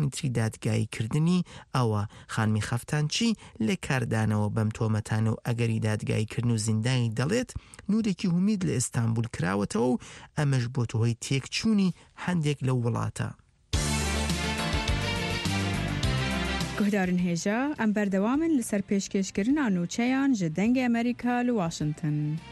پارامتری دادگاییکردنی ئەوە خانمی خەفتانچی لە کاردانەوە بەم تۆمەتانە و ئەگەری دادگاییکردن و زیندانی دەڵێت نورێکی هومید لە ئیستانبول کراوەتەوە و ئەمەش بۆ تۆهۆی تێکچوونی هەندێک لەو وڵاتە. گهدارن هێژە ئەم بەردەوامن لەسەر پێشکەشکردنا نوچەیان ji dengê Amerîka li Washington.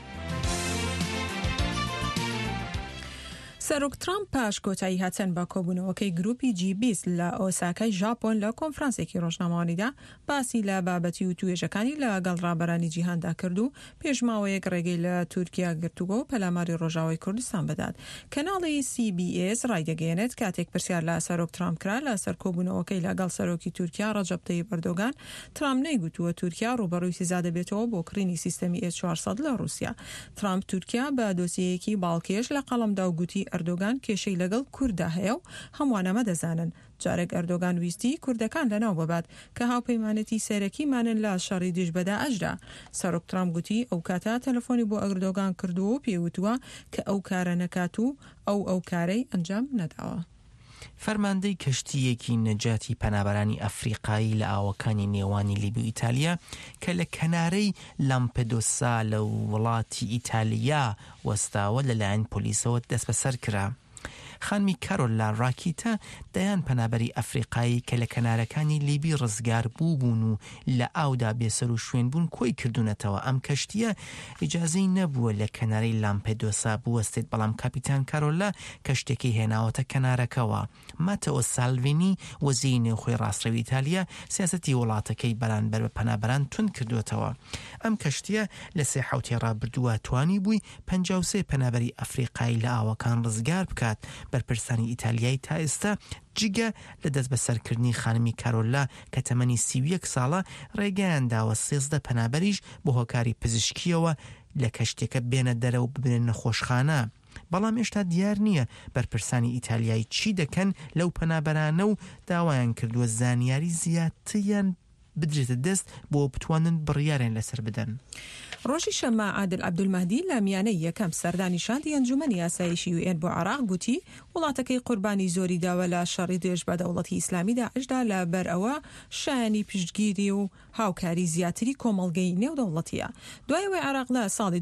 سەرۆک ترامپ پاش کۆتایی هاتن بە کۆبوونەوەکەی گروپی G20 لە ئۆساکای ژاپۆن لە کۆنفرانسێکی ڕۆژنامەوانیدا باسی لە بابەتی و توێژەکانی لەگەڵ ڕابەرانی جیهاندا کرد و پێشماوەیەک ڕێگەی لە تورکیا گرتووە و پەلاماری ڕۆژاوای کوردستان بدات. کەناڵی CBS ڕایدەگەیەنێت کاتێک پرسیار لە سەرۆک ترامپ کرا لە سەر کۆبوونەوەکەی لەگەڵ سەرۆکی تورکیا ڕەجەب تەیب ئەردۆغان، ترامپ نەیگوتووە تورکیا ڕوبەڕووی سزا دەبێتەوە بۆ کڕینی سیستەمی S-400 لە رووسیا. ترامپ تورکیا بە دۆسیەیەکی باڵکێش لە قەڵەمدا و گوتی ئەردۆغان کێشەی لەگەڵ کووردا هەیە و هەموانەمە دەزانن. جارێک ئەردۆغان ویستی کوردەکان لەناو ببات کە هاوپەیمانەتی سەرەکیمانن لە شەڕی دژبەدا ئەشدا. سەرۆک ترامپ گوتی ئەو کاتە تەلەفۆنی بۆ ئەردۆغان کردووە و پێوتووە کە ئەو کارە نەکات و ئەو کارەی ئەنجام نەداوە. فەرماندەی کەشتیەکی نەجاتی پەنابەرانی ئەفریقایی لە ئاوەکانی نێوانی لیبی و ئیتالیا کە لە کەنارەی لامپێدۆسا لە وڵاتی ئیتالیا وەستاوە لەلایەن پۆلیسەوە دەست بەسەر کرا. خانمی کارۆلا ڕاکیتە دەیان پەنابەری ئەفریقایی کە لە کەنارەکانی لیبی ڕزگار بوون و لە ئاودا بێسەر و شوێن بوون کۆی کردوونەتەوە. ئەم کەشتیە ئیجازەی نەبووە لە کەنارەی لامپێدۆسا بوەستێت، بەڵام کاپیتان کارۆلا کەشتێکی هێناوەتە کەنارەکەەوە. ماتەوە سالڤینی وەزیری نێوخۆی ڕاستڕەوی ئیتالیا سیاسەتی وڵاتەکەی بەرامبەر بە پەنابەران تون کردوێتەوە. ئەم کەشتیە لە سێ حوتێ ڕابردووە توانی بووی 53 پەنابەری ئەفریقایی لە ئاوەکان ڕزگار بکات. بەرپرسانی ئیتالیایی تا ئێستا جگە لە دەست بەسەرکردنی خانمی کارۆلا کە تەمەنی 31 ساڵە ڕێگەیان داوە 13 پەنابەریش بۆ هۆکاری پزیشکیەوە لە کەشتێکە بێنە دەرەوە ببنێن نەخۆشخانە. بەڵام هێشتا دیار نییە بەرپرسانی ئیتالیایی چی دەکەن لەو پەنابەرانە و داوایان کردووە زانیاری زیاتریان بدرێتە دەست بۆ بتوانن بڕیارێن لەسەر بدەن. ڕۆژی شەممە عادل عەبدولمەهدی لە میانەی یەکەم سەردانیشاندی ئەنجومەنی یاسایشی UN بۆ عێراق گوتی وڵاتەکەی قوربانی زۆری داوە لە شەڕی دێژ بە دەوڵەتی ئیسلامیدا ئەشدا لە بەر ئەوە شایانی پشتگیری و هاوکاری زیاتری کۆمەڵگەی نێودەوڵەتیە. دوایەوەی عێراق لە ساڵی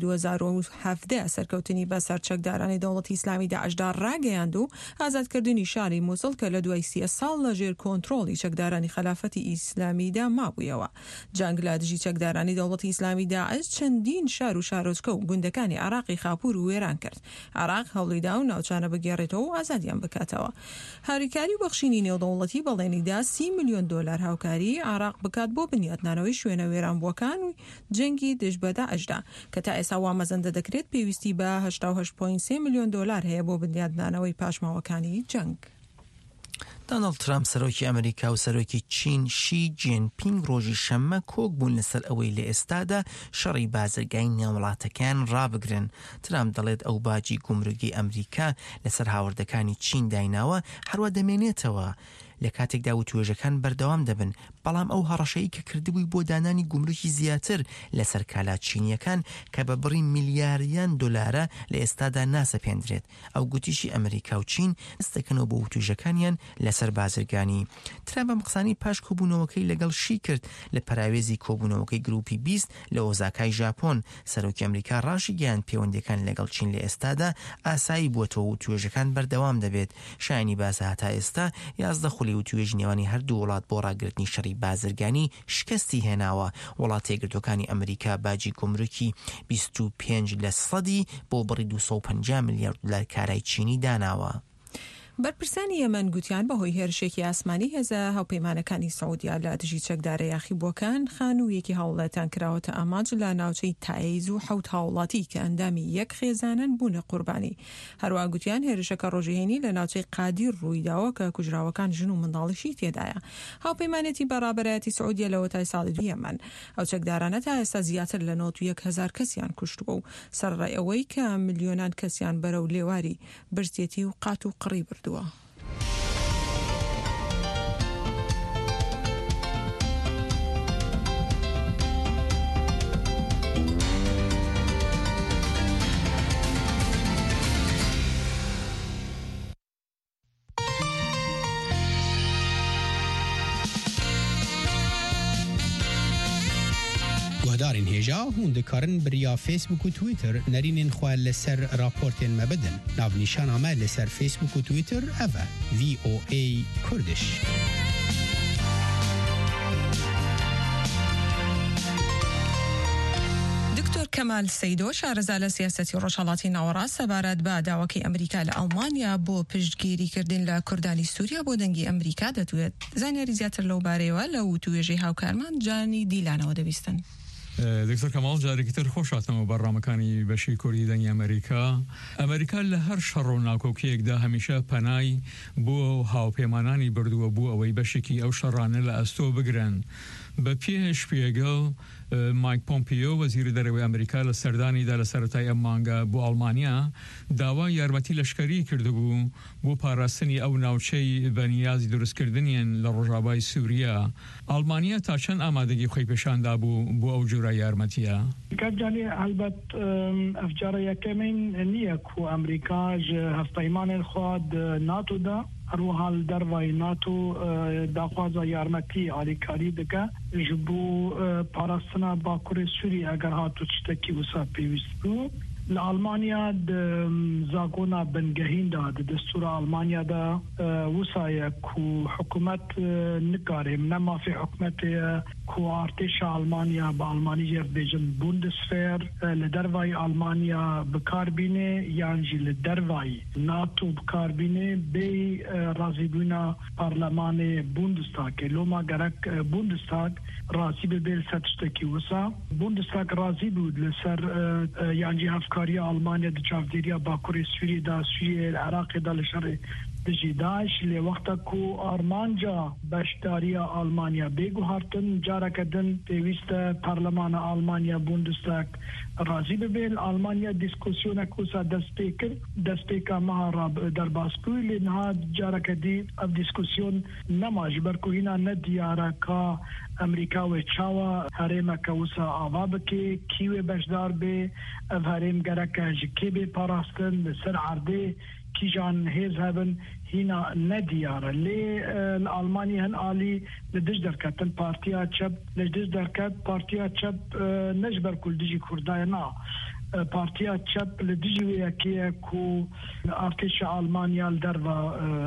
2017 سەرکەوتنی بەسەر چەکدارانی دەوڵەتی ئیسلامیدا ئەشدا ڕاگەیاند و ئازادکردنی شاری مووسڵ کە لە دوای 30 ساڵ لە ژێر کۆنتڕۆڵی چەکدارانی خلافەتی ئیسلامیدا مابوویەوە. جەنگ لە دژی چەکدارانی دەوڵەتی ئیسلامی داعش چەندین شار و شارۆچکە و گوندەکانی عێراقی خاپور و وێران کرد. عێراق هەوڵیدا و ناوچانە بگێڕێتەوە و ئازادیان بکاتەوە. هاریکاری بەخشینی نێودەوڵەتی بەڵێنیدا 30 ملیۆن دۆلار هاوکاری عێراق بکات بۆ بنیاتنانەوەی شوێنە وێرانبووەکان و جەنگی دژبەدا ئەشدا کە تا ئێستا وامەزەندە دەکرێت پێویستی بە 88.3 ملیۆن دۆلار هەیە بۆ بنیاتنانەوەی پاشماوەکانی جەنگ. دۆناڵد ترامپ سەرۆکی ئەمریکا و سەرۆکی چین شی جینپینگ ڕۆژی شەممە کۆک بوون لەسەر ئەوەی لە ئێستادا شەڕی بازرگای نێوڵاتەکان ڕابگرن. ترامپ دەڵێت ئەو باجی گومرگی ئەمریکا لەسەر هاوردەکانی چین دایناوە هەروە دەمێنێتەوە لە کاتێکدا و توێژەکان بەردەوام دەبن، بەڵام ئەو هەڕەشەی کە کردبووی بۆ دانانی گومرکی زیاتر لەسەر کالا چینیەکان کە بە بڕی میلیاردیان دۆلارە لە ئێستادا ناسەپێندرێت. ئەو گوتیشی ئەمریکا و چین دەستەکەنەوە بۆ توێژەکانیان لەسەر بازرگانی. ترامپ ئەم قسانی پاش کۆبوونەوەکەی لەگەڵ شی کرد لە پەراوێزی کۆبوونەوەکەی گروپی 20 لە ئۆزاکای ژاپۆن. سەرۆکی ئەمریکا ڕاشی گەیاند پەیوەندیەکان لەگەڵ چین لە ئێستادا ئاسایی بووەتەوە و توێژەکان بەردەوام دەبێت. شایانی باسە هەتا ئێستا 11 خولی و توێژ نێوانی هەردوو وڵات بۆ ڕاگررتنی شەڕی بازرگانی شکستی هێناوە. وڵات یەکگرتوەکانی ئەمریکا باجی گومرکی 25% بۆ بڕی 250 میلیارد دلار کارای چینی داناوە. بەرپرسانی یەمەن گوتیان بەهۆی هێرشێکی ئاسمانی هێزە هاوپەیمانەکانی سعودیا لە دژی چەکدارە یاخیبووەکان خانوویەکی هەوڵەتان کراوەتە ئاماج لە ناوچەی تایز و حەوت هاوڵاتی کە ئەندامی یەک خێزانن بوونە قوربانی. هەروە گوتیان هێرشەکە ڕۆژهێنی لە ناوچەی قادیر ڕوویداوە کە کوژراوەکان ژن و منداڵیشی تێدایە. هاوپەیمانێتی بەڕابەرایەتی سعودیا لە وەتای ساڵی یەمەن ئەو چەکدارانە تا ئێستا زیاتر لە 91,000 کەسیان کوشتووە و سەرڕای ئەوەی کە ملیۆنان کەسیان بەرەو لێواری برسێتی و قات و قڕی بردووە. گهدارین هجا هون دکارن بریا فیسبوک و تویتر نرینین خواه لسر راپورتین مبدن ناو نیشان آمه لسر فیسبوک و تویتر اوه VOA کردش. کەمال سەیدۆ شارەزا لە سیاسەتی ڕۆژهەڵاتی ناوەڕاست سەبارەت بە داواکەی ئەمریکا لە ئەڵمانیا بۆ پشتگیریکردن لە کوردانی سووریا بۆ دەنگی ئەمریکا دەتوێت زانیاری زیاتر لەو بارەیەوە لە وتوێژەی هاوکارمان جانی دیلانەوە دەبیستن. دکتۆر کەماڵ جارێکی تر خۆشاتەوە بەڕامەکانی بەشی کوردی دەنگی ئەمریکا لە هەر شەڕ و ناکۆکیەکدا هەمیشە پەنای بۆ هاوپەیمانانی بردووە بوو ئەوەی بەشێکی ئەو شەڕانە لە ئەستۆ بگرن. بە پێش پێگەڵ مایک پۆمپیۆ وەزیری دەرەوەی ئەمریکا لە سەردانیدا لە سەرەتای ئەم مانگە بۆ ئەڵمانیا داوای یارمەتی لەشکری کردبوو بۆ پاراستنی ئەو ناوچەی بەنیازی دروستکردنیان لە ڕۆژاوای سووریا. ئەڵمانیا تا چەند ئامادەگی خۆی پیشاندا بوو بۆ ئەو جورە یارمەتیە؟ گەرجانی هەلبەت ئەفجارە یەکەمین نییە کو ئەمریکا هەفتەیمانێن خواد ناتۆدا هەروەها لە دەرەوەی ناتۆ داخوازە یارمەتی ئالیکاری دەکە ji bo parastina Bakurê Sûriyê eger hatu tiştekî wisa pêwîst bû. Li Almanya di zagona bingehîn da di destûra Almanya da wisa ye ku hikûmet nikare ne mafê hikûmetê ye ku artêşa Almanya bi Almanî jê bêjin Bundeswehr li dervayê Almanya bikarbîne yan jî li dervayê NATO bikarbîne bê razîbûna parlemanê Bundestagê loma gerek Bundestag razî bibe li ser tiştekî wisa. Bundestag razî bû li ser yan jî hevkariya Almanya di çavdêriya Bakurê Sûriyê da Sûriyê Iraqê da li şerê dijî Daeş lê wexta ku armanca beşdariya Almanya bêguhartin careke din pêwîst e parlemana Almanya Bundestag razî bibe. Almanya diskusyonek wisa dest pê kir destpêka meha derbasbûyî lê niha careke dî ev diskusyon nema ji ber ku hîna ne diyar e ka Amerika wê çawa herêmeke wisa ava bike kî wê beşdar bê ev herêm gereke ji kê bê parastin li ser erdê kîjan hêz hebin hîna ne diyar e. Lê li Almanyê hin alî li dij derketin partiya çep li dij derket partiya çep ne ji ber ku li dijî Kurdayê na partiya çep li dijî wê yekê ye ku artêşa Almanya li derva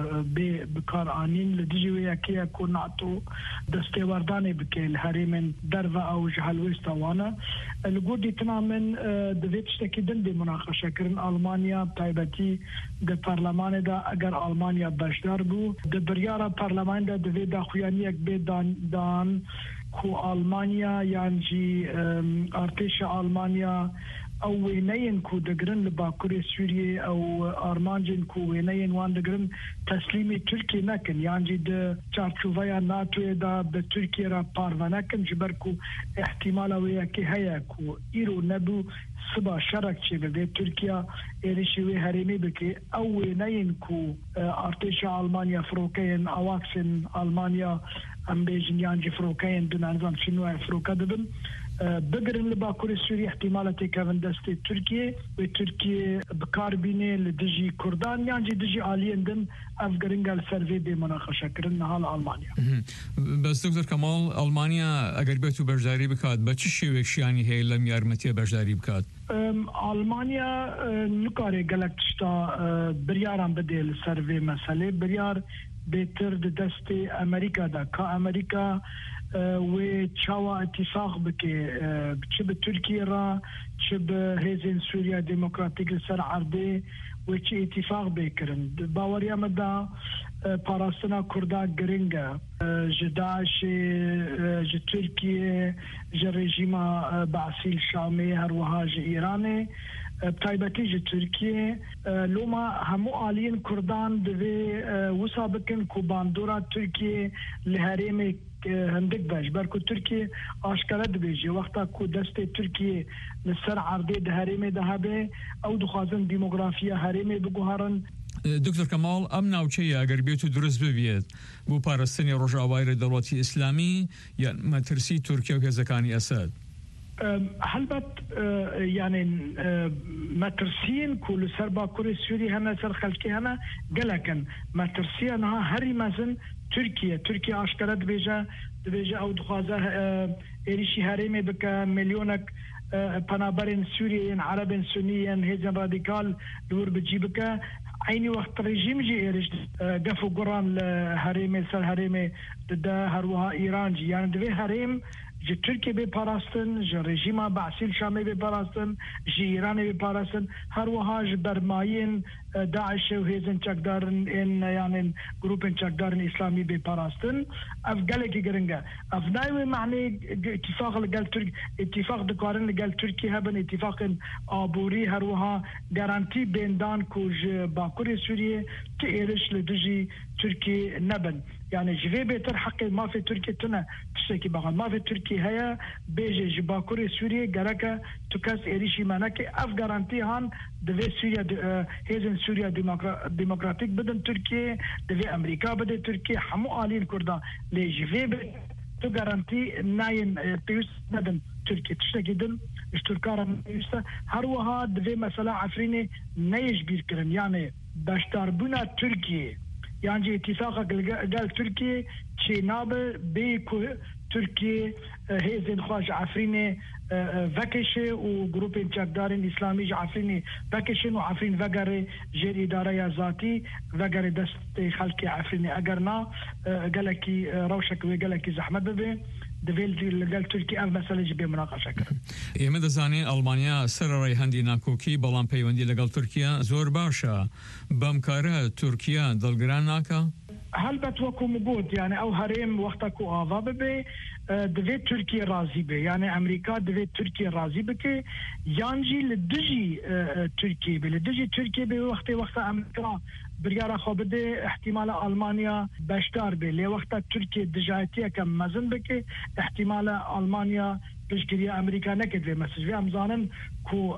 bê bikar anîn li dijî wê yekê ye ku NATO destêwerdanê bike li herêmên derva ew ji helwêsta wan e. Li gor dîtina min divê tiştekî din bê münaqeşekirin Almanya taybetî di parlemanê da eger Almanya beşdar bû di biryara parlemanê da divê daxuyaniyek bê dan ku Almanya yan jî artêşa Almanya ew wêneyên ku digirin li Bakurê Sûriyê ew armancên ku wêneyên wan digirin teslîmê Tirkiye nekin yan jî di çarçoveya NATOyê da bi Tirkiye re parve nekin ji ber ku ihtimala wê yekê heye ku îro nebû siba şerek çêbibe Tirkiye êrişî wê herêmê bike ew wêneyên ku artêşa Almanya firokeyên awaksên Almanya em bêjin yan jî firokeyên din nizam çînwayê firoke dibin بگرن لباکوری سوری احتمالات کردن دست ترکیه و ترکیه بکاربینه لدیجی کردان یعنی دیجی آلیندن افغانگال سروی به مناقشه کردن حال آلمانیا. بس دکتر کمال آلمانیا اگر بیتو برداری بکات با چه شیوهشیانی هی لم یارمتی برداری بکات؟ آلمانیا نکاره گلکتشتا بریارم بده سروی مسئله بریار بهتر دست امریکا دا که امریکا و چاوا اتفاق بکه چه به ترکیه را چه به هیزن سوریا دموکراتیک سر عرده و چه اتفاق بکرن باوریا مدا پاراستنا کردا گرنگه جداش ج ترکیه ج رژیم بعثیل شامی هر وها ج ایرانه بتایبەتی ji Tirkiye loma hemû aliyên Kurdan divê wisa bikin ku bandora Tirkiye li herêmê hindik be ji ber ku Tirkiye aşkare dibêje wexta ku destê Tirkiye li ser erdê di herêmê de hebe ew dixwazin demografiya herêmê biguharin. دکتۆر کەماڵ ئەم ناوچەیە ئەگەر بێت و دروست ببێت بۆ پاراستنی ڕۆژاوای دەوڵەتی ئیسلامی یان مەترسی تورکیە و هێزەکانی ئەسەد هەلبەت یعنی مەترسیین کو لەسەر باکووری سووری هەمە سەر خەلکی هەمە گەلەکەن مەترسیە نەها هەری مەزن تركيا عشكرت دبيجا او دخوازه اريشي هرمي بك مليونك بنابرين سوريين عربين سنيين هيزن راديكال دور بتجيبك عيني وقت الرجيم جي إيرش قفوا قران لهرمي سر هرمي ضد هروها إيران جي يعني دوي هرم جي تركيا بباراستن جي رجيما بعسيل شامي بباراستن جي إيراني بباراستن هروها جي برمايين داعش وهيزن چاكدارن إن يعني جروبين چاكدارن إسلامي بباراستن أف قالكي قرنجا أف نايوي معني اتفاق لقال ترك اتفاق دكارن لقال تركيا هبن اتفاق آبوري هروها garanti بيندان كوج باكوري سوريا تيرش لدجي تركي نبن يعني جفي بيتر حقي ما في تركيا تنا تشتكي بقى ما في تركيا هيا بيجي جباكوري سوريا جركا تكاس إيريشي مانكي أف garanti هان دفي سوريا هيزن سوريا ديمقراطيك بدن تركيا دفي أمريكا بدن تركيا حمو آلين كردا لي جفي تو garanti ناين بيوس ندن تركيا تشتكي دن اشتركارا نيستا هروها دفي مسألة عفريني نيش بيركرن يعني باشتاربونا تركيا يعني اتفاق قال تركيا تشيناب بيكو تركيا هيزن خواج عفريني فاكشي وجروبين چاكدارين اسلامي عفريني فاكشن وعفرين فقري جير اداره ذاتي فقري دست خلقي عفريني اقرنا قالكي روشك وقالكي زحمه ببي دفيل قال تركيا اف مساله جبي مناقشه كر ئێمە دەزانێ ئەڵمانیا سەرەڕای هەندی ناکۆکی بەڵام پەیوەندی لەگەڵ تورکیا زۆر باشە بەم کارە تورکیا دڵگران ناکە هلبت وكو موجود يعني او هرم وقتك وآضا ببي دفيت تركيا راضي بي يعني امريكا دفيت تركيا راضي بكي يانجي لدجي تركيا بي لدجي تركيا بي وقت امريكا بريارة خبده احتمال ألمانيا بشتار بي لي وقت تركيا دجايتيا كم مزن بكي احتمال ألمانيا بشكريا أمريكا نكد في مسج في أمزانن كو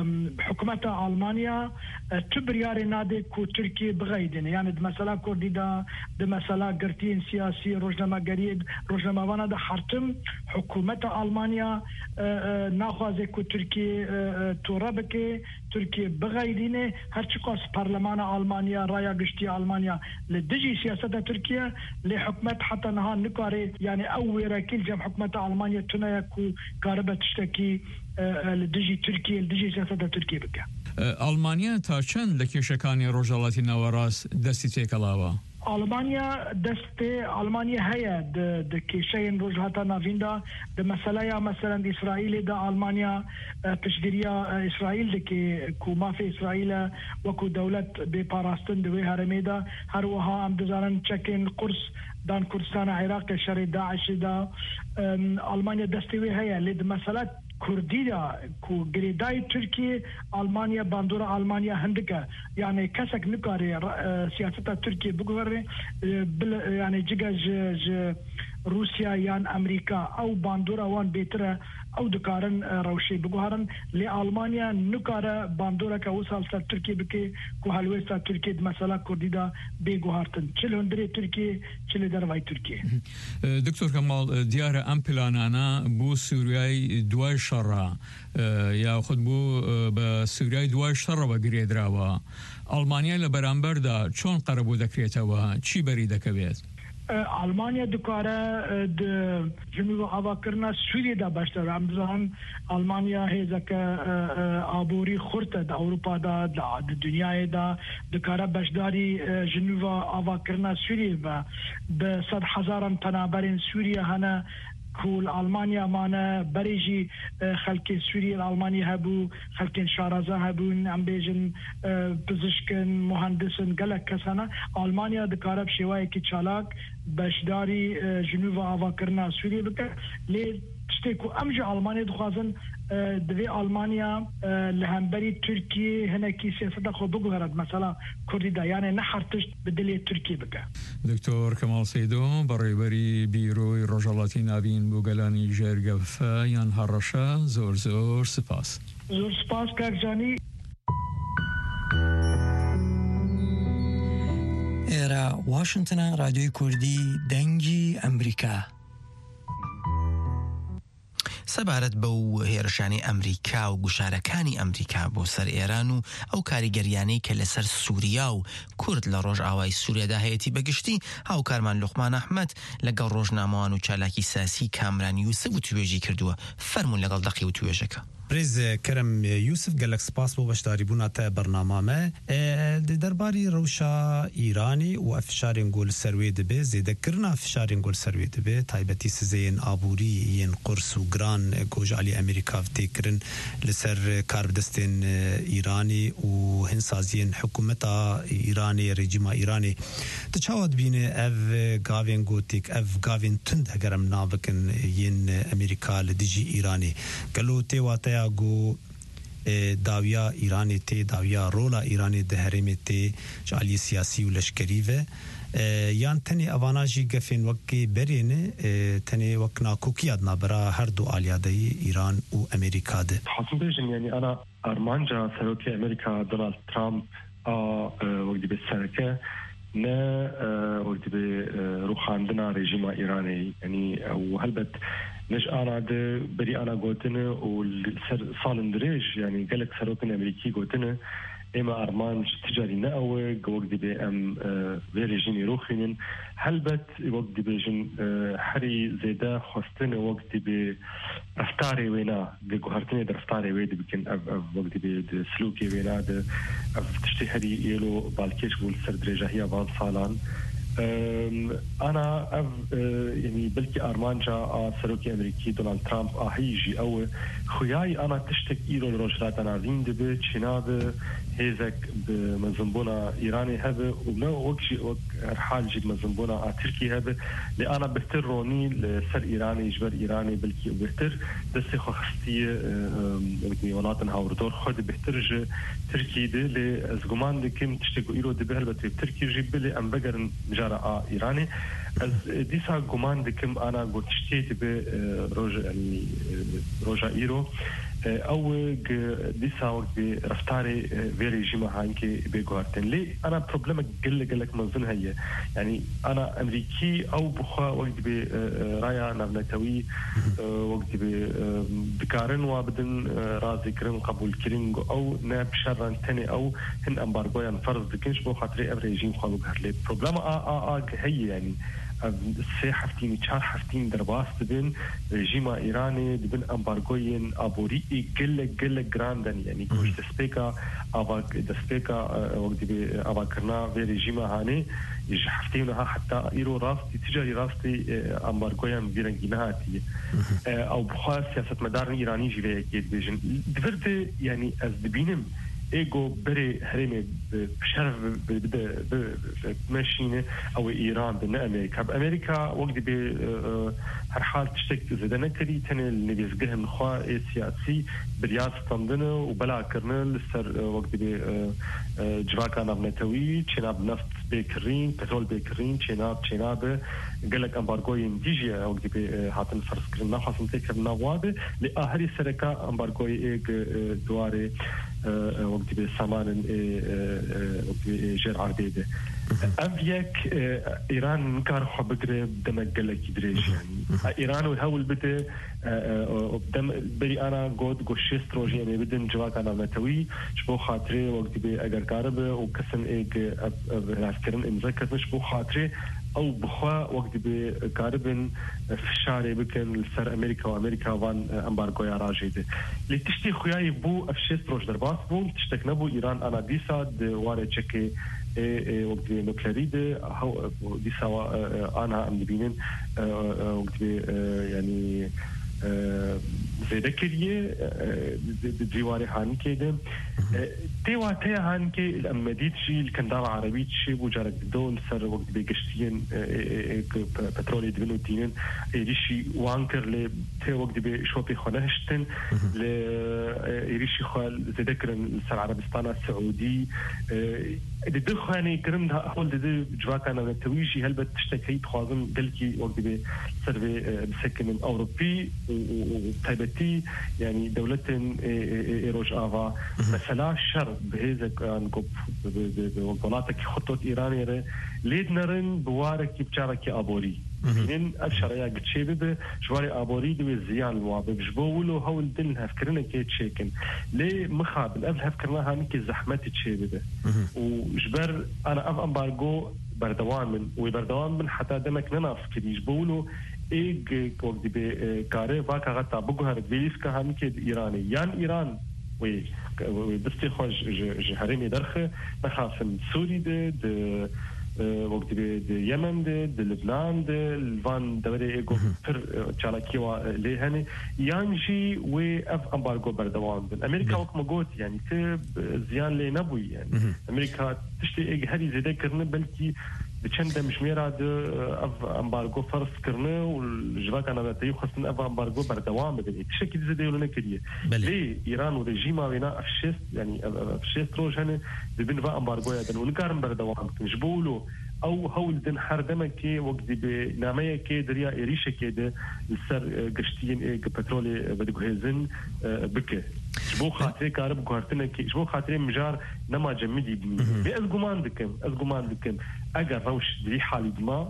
حكومة ألمانيا تبرياري نادي كو تركيا بغيدين يعني دمسالا كرديدا دمسالا قرتين سياسي روجنما قريب روجنما وانا دا حرتم حكومة ألمانيا ناخوازي كو تركيا توربكي تركيا بغيدين هرچقاس برلمان ألمانيا رايا قشتي ألمانيا لدجي سياسة تركيا لحكومة حتى نها نكاري يعني أول راكيل جم حكومة ألمانيا تنايا كو كاربة تشتكي لدجي تركيا لدجي سياسة تركيا بكا ئەڵمانیا تا چەند لە کێشەکانی ڕۆژهەڵاتی ناوەڕاست دەستی تێکەڵاوە ألمانيا هي د كيشين روجهاتا نافيندا د مسألة مثلا إسرائيل دا ألمانيا تشديريا إسرائيل دكي كو ما في إسرائيل وكو دولة بباراستن دوي هرميدا هروها ام دزارن تشكين قرص دان كردستان عراق شري داعش دا ألمانيا دستوي هي لد مسألة كردية كو جريداي تركيا ألمانيا باندورا ألمانيا هندكا يعني كسك نكاري سياسة تركيا بقوري يعني جيجا روسيا يان أمريكا أو باندورا وان بيترا أو دكارن روشي بقهرن لألمانيا نكارا باندورا كوصل تركيا بكي كو هلويستا تركيا مثلا كرديدا بيقهرتن چل هندري تركيا چل درواي تركيا دكتور كمال ديار ام بلانانا بو سورياي دوای شەڕە یا خود بوو بە سووریای دوای شەڕەوە گرێدراوە ئەڵمانیا لە بەرامبەردا چۆن قەرەبوو دەکرێتەوە چی بەری دەکەوێت ألمانيا دكارة جنوب أواكرنا سوريا دا باشتر رمضان ألمانيا هي ذاك عبوري خرطة دا أوروبا دا الدنيا دا دكارة باشداري جنوب أواكرنا سوريا بصد حزارا تنابرين سوريا هنا كل ألمانيا معنا بريجي خلق سوريا الألمانيا هبو خلق شارزة هبون عم بيجن بزشكن مهندسن قلق كسانا ألمانيا دكارب شواي كتشالاك باشداري جنوب آواكرنا سوريا بك ليه تشتكو أمجا ألمانيا دخوازن دوی آلمانیا لهمبری ترکیه هنکی سیاست خود بگوهرد مثلا کردیدا یعنی نحرتش بدلی ترکیه بگه دکتور کمال سیدو بڕێوەبەری بیرۆی ڕۆژهەڵاتی ناوین بۆ گەلانی ژێرگەفە یان هەڕەشە زۆر زۆر سپاس زۆر سپاس کاکجانی ئێرە واشنگتنە رادیۆی کوردی دەنگی ئەمریکا سەبارەت بەو هێرشانی ئەمریکا و گوشارەکانی ئەمریکا بۆ سەر ئێران و ئەو کاریگەریانەی کە لەسەر سووریا و کورد لە ڕۆژ ئاوای سووریادا هەیەی بەگشتی هاوکارمان لوقمان ئەحمەد لەگەڵ ڕۆژنامەوان و چالاکی سیاسی کامران یوسف و توێژی کردووە. فەرموون لەگەڵ دەقی و توێژەکە. برز کرم یوسف گلک سپاس بو بشداری بونا تا برنامه درباری روشا ایرانی و افشارین گل سروی دبه زیده کرنا افشارین گل سروی دبه تایبتی سزین آبوری ین قرص و گران گوش علی امریکا تکرن لسر کاربدستین ایرانی و هنسازین حکومتا ایرانی رژیم ایرانی تچاوت بینه اف گاوین گوتیک اف گاوین تند اگرم نابکن ین امریکا لدیجی ایرانی گلو تیواتا گو داویا ایرانی تی داویا رولا ایرانی ده هرمی تی جالی سیاسی و لشکری و یان تنی اواناجی گفین وکی برینه تنی وکنا کوکیاد نابرا هر دو آلیادهی ایران و امریکا ده حاصل بیشن یعنی انا ارمانجا سروکی امریکا دونالد ترامپ وقتی به سرکه نه وقتی به روخاندنا رژیم ایرانی یعنی و هلبت نش أنا ده بري أنا قوتنا والصالن دريج يعني قالك سروكن أمريكي قوتنا إما أرمان تجاري نقوى وقت بأم فيرجيني روخين هلبت وقت بيجن حري زيدا خستنا وقت بأفتاري وينا بقهرتني در أفتاري ويد بكن وقت بسلوكي وينا ده تشتي حري يلو بالكيش والسر دريجة هي بعض صالان أنا يعني بلكي أرمانجا سروكي أمريكي دونالد ترامب هيجي أو خياي أنا تشتك إيرو الرجلات أنا زين دبي تشيناب هيزك بمزنبونا إيراني هذا وبنا وقشي حال جيب مزنبونا تركي هذا لأنا بهتر روني لسر إيراني يجبر إيراني بلكي بهتر دسي خستي ولاتن هاوردور خد بهتر تركي ده لأزغمان دكيم تشتكو إيرو دبي هلبت تركي جيب لي أم بقر جارة إيراني از دیسا گمان دکم آنا گوشتیت به روجا ایرو او دیسا وقت رفتاری في رژیم هانكي بيجوارتن لي انا بروبلم قلك منظن هي يعني انا امريكي او بخا وقت برايا نبلتوي وقت بكارن وابدن رازي كرن قبول كرين او ناب شرن تاني او هن امبارغويا فرض دكنش بو خاطري رژیم خالو بهرلي بروبلم هي يعني سه هفتين چهار هفتين درباس دبن رژیم ایرانی دبن امبارگوین آبوری گل گراندن یعنی کوش دسپیکا وقتی به آبا کرنا و رژیم هانی یه هفتین ها حتی ایرو راستی تجاری راستی امبارگوین بیرنگی نهاتی او بخوا سیاست مدارن ایرانی جیوه اکید بیجن دورده یعنی از دبینم ايجو بري هرمي بشرف بدا ماشينه او ايران بين امريكا وقت ب هر حال تشتك زدنا كري تاني اللي بيزقها من خوا سياسي برياض تنظنه وبلا كرنل سر وقت ب جواكا نبنتوي تشناب نفط بكرين بترول بكرين تشناب قالك امبارغوي ديجي وقت ب هاتن فرض كرنا خاصم تكرنا واده لاهري سركا امبارغوي ايج دواري وقت بسامان جر عربيده أبيك إيران نكار حبقرة دمك قلك دريش يعني إيران والهول بده بدم بري أنا قد شيست روجي يعني بدن جواك أنا متوي شبو خاطري وقت بأجر كاربة وكسن إيج العسكرين إمزكت مش بو خاطري أو بخوا وقت بكاربن في الشارع بكن لسر أمريكا وأمريكا وان أمبارغو يا راجيده اللي تشتي خوياي بو أفشيست روج درباس بو تشتكنا بو إيران أنا ديسا دواري تشكي وقت نوكليريده هو ديسا أنا أم نبينن وقت يعني زي ذكريه ديواري هانكي ده تيوا تيا هانكي الأمديت شيء الكندارة عربية شيء بوجارك دول سر وقت بيجشتين بترولي دبنو تينن يريشي وانكر ل تيا وقت بشوبي خناشتن ل يريشي خال زي ذكرن سر عربستان السعودي الدخاني كرم ده أقول ده جواكنا نتويجي هل بتشتكي تخاطم دلكي وقت بسر بسكن أوروبي وتايبتي يعني دولة إيروج آفا مثلا شر بهذا كان كوب بولاتك خطوة إيرانية ليد نرن بوارك بشارك أبوري بين الشرعيه قتشي به جواري ابوري دو زيان الوابق جبولو هول دل هفكرنا كي تشيكن لي مخابل قبل هفكرناها نكي زحمه تشي به وجبر انا اف امبارغو بردوام من حتى دمك نناف كدي جبولو ايج وقت بكاري واقع غطا بقهر بيليس كهان كي ايراني يان ايران وي بستي خوش جهرمي درخه نخاف سوري ده وقت باليمن ده لبنان ده الفان دوري ايجو بر تشالاكيوا لهني يانجي واف امبارغو بردوام امريكا وقت ما قلت يعني زيان لي نبوي يعني امريكا تشتي ايج هذه زي كرنا بلكي بچند مشميرا د اف امبارغو فرض كرنا والجواك انا تيو خصنا اف امبارغو بردوام بدي شكل زي ديولنا كديه لي ايران وريجيما وينا افشيست يعني افشيست روجانه بين فا امبارغو يدن ونقارن بردوام جبولو او هول دن حردمكي وقت بناميه كي دريا اريشه كده السر قشتين بترول بدو هيزن بك جبو خاطري كارب غارتنا كي جبو خاطري مجار نما جمدي بي ازغمان دكم اگر روش دي حالي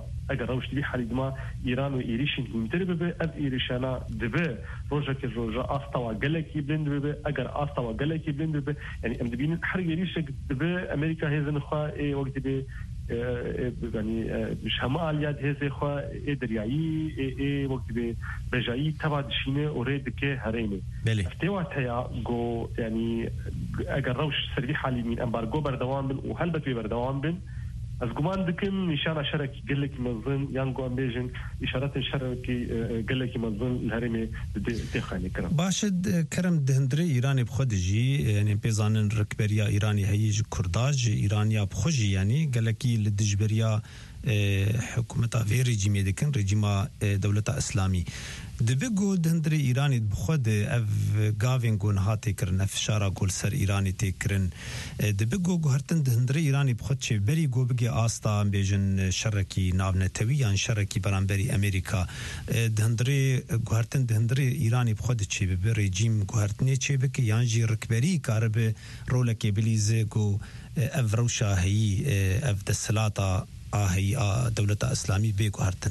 دما ايران وايريشن متربه از ايريشانا دبه روجا استوا غلكي بلند به اگر استوا غلكي بلند به يعني ام دبين حرق ايريشه دبه امريكا هيزن خا اي وقت به يعني مش هما الياد هزي خو ادرياي وقت بجاي تبع دشينه اوريد كه هرينه افتوا تيا جو يعني اگر روش سري حالي من امبارغو بردوام بن وهلبت بردوام بن از گمان دکم نشانه شرکی گلکی منظن یانگو امبیجن اشارات شرکی گلکی منظن الهرمي دخاني كرم باشد كرم دهندري ايراني بخدجي يعني بيزانن ركبريا ايراني هيج كرداج ايرانيا بخجي يعني گلکی لدجبريا حكومتا في ريجيم دكن ريجيما دولة اسلامي دبگو دهندري ايراني بخد اف گاوينگون هاتي کرن اف شارا گول سر ايراني تكرن دبگو گهرتن دهندري ايراني بخد چه بری گو بگي آستا بيجن شركي ناونتويان شركي برانبري امريكا دهندري گهرتن دهندري ايراني بخد چه به ريجيم گهرتني چه بكي يانجي ركبري كارب رولك بليزه گو اف روشا هي اف دسلاتا هي دولة اسلامي بي گهرتن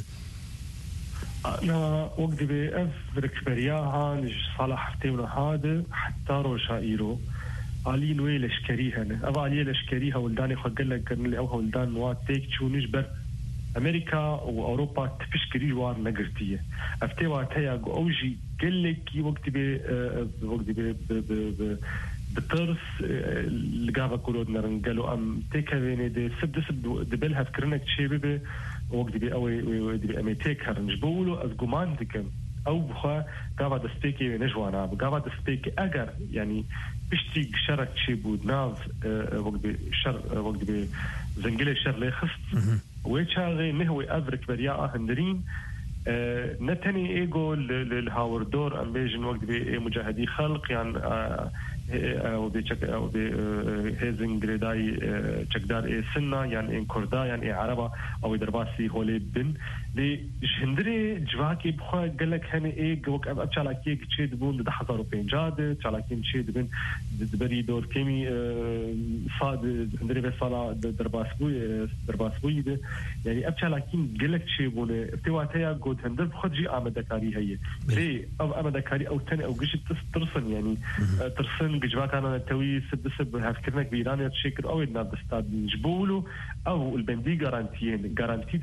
أنا وقت بأف ركبرياها نج صالح تيمنا هذا حتى روشا إيرو علي نوي لشكريها أبا علي لشكريها ولداني خقل لك كرن اللي أوها ولدان نوات تيك تشو نجبر أمريكا وأوروبا تفشكري جوار نقرتية أفتوا تيا أوجي قل لك وقت بطرس لقابا كولود نرنقلو أم تيكا بيني دي سب دبلها فكرنك تشيبه وقت بي أوي دي أميتيك هرنجبولو از قمان دكم أو بخوا قابا دستيكي نجوانا قابا دستيكي أجر يعني بشتي شرك تشيبود ناف وقت بي زنجلي شر لي خص ويتشاغي نهوي أفرك برياء هندرين نتني ايجو للهاوردور ام بيجن وقت بي مجاهدي خلق يعني او بي هيزن جريداي تشكدار اي سنة يعني ان كردا يعني اي عربة او درباسي هولي بن دي جهندري جواكي بخوا قالك هني اي وك ابتشالاكي تشيد بون ده 1050 تشالاكي تشيد بن بري دور كيمي صاد جهندري بصلا درباسبوي ده يعني ابتشالاكي قالك تشيبون ارتواتيا قد هندر بخجي آمدكاري هي ليه او آمدكاري او تاني او قشت ترسن يعني ترسن جواك انا توي سب هفكرنك بإيران يتشكر او الناب استاد نجبولو او البندي جارانتي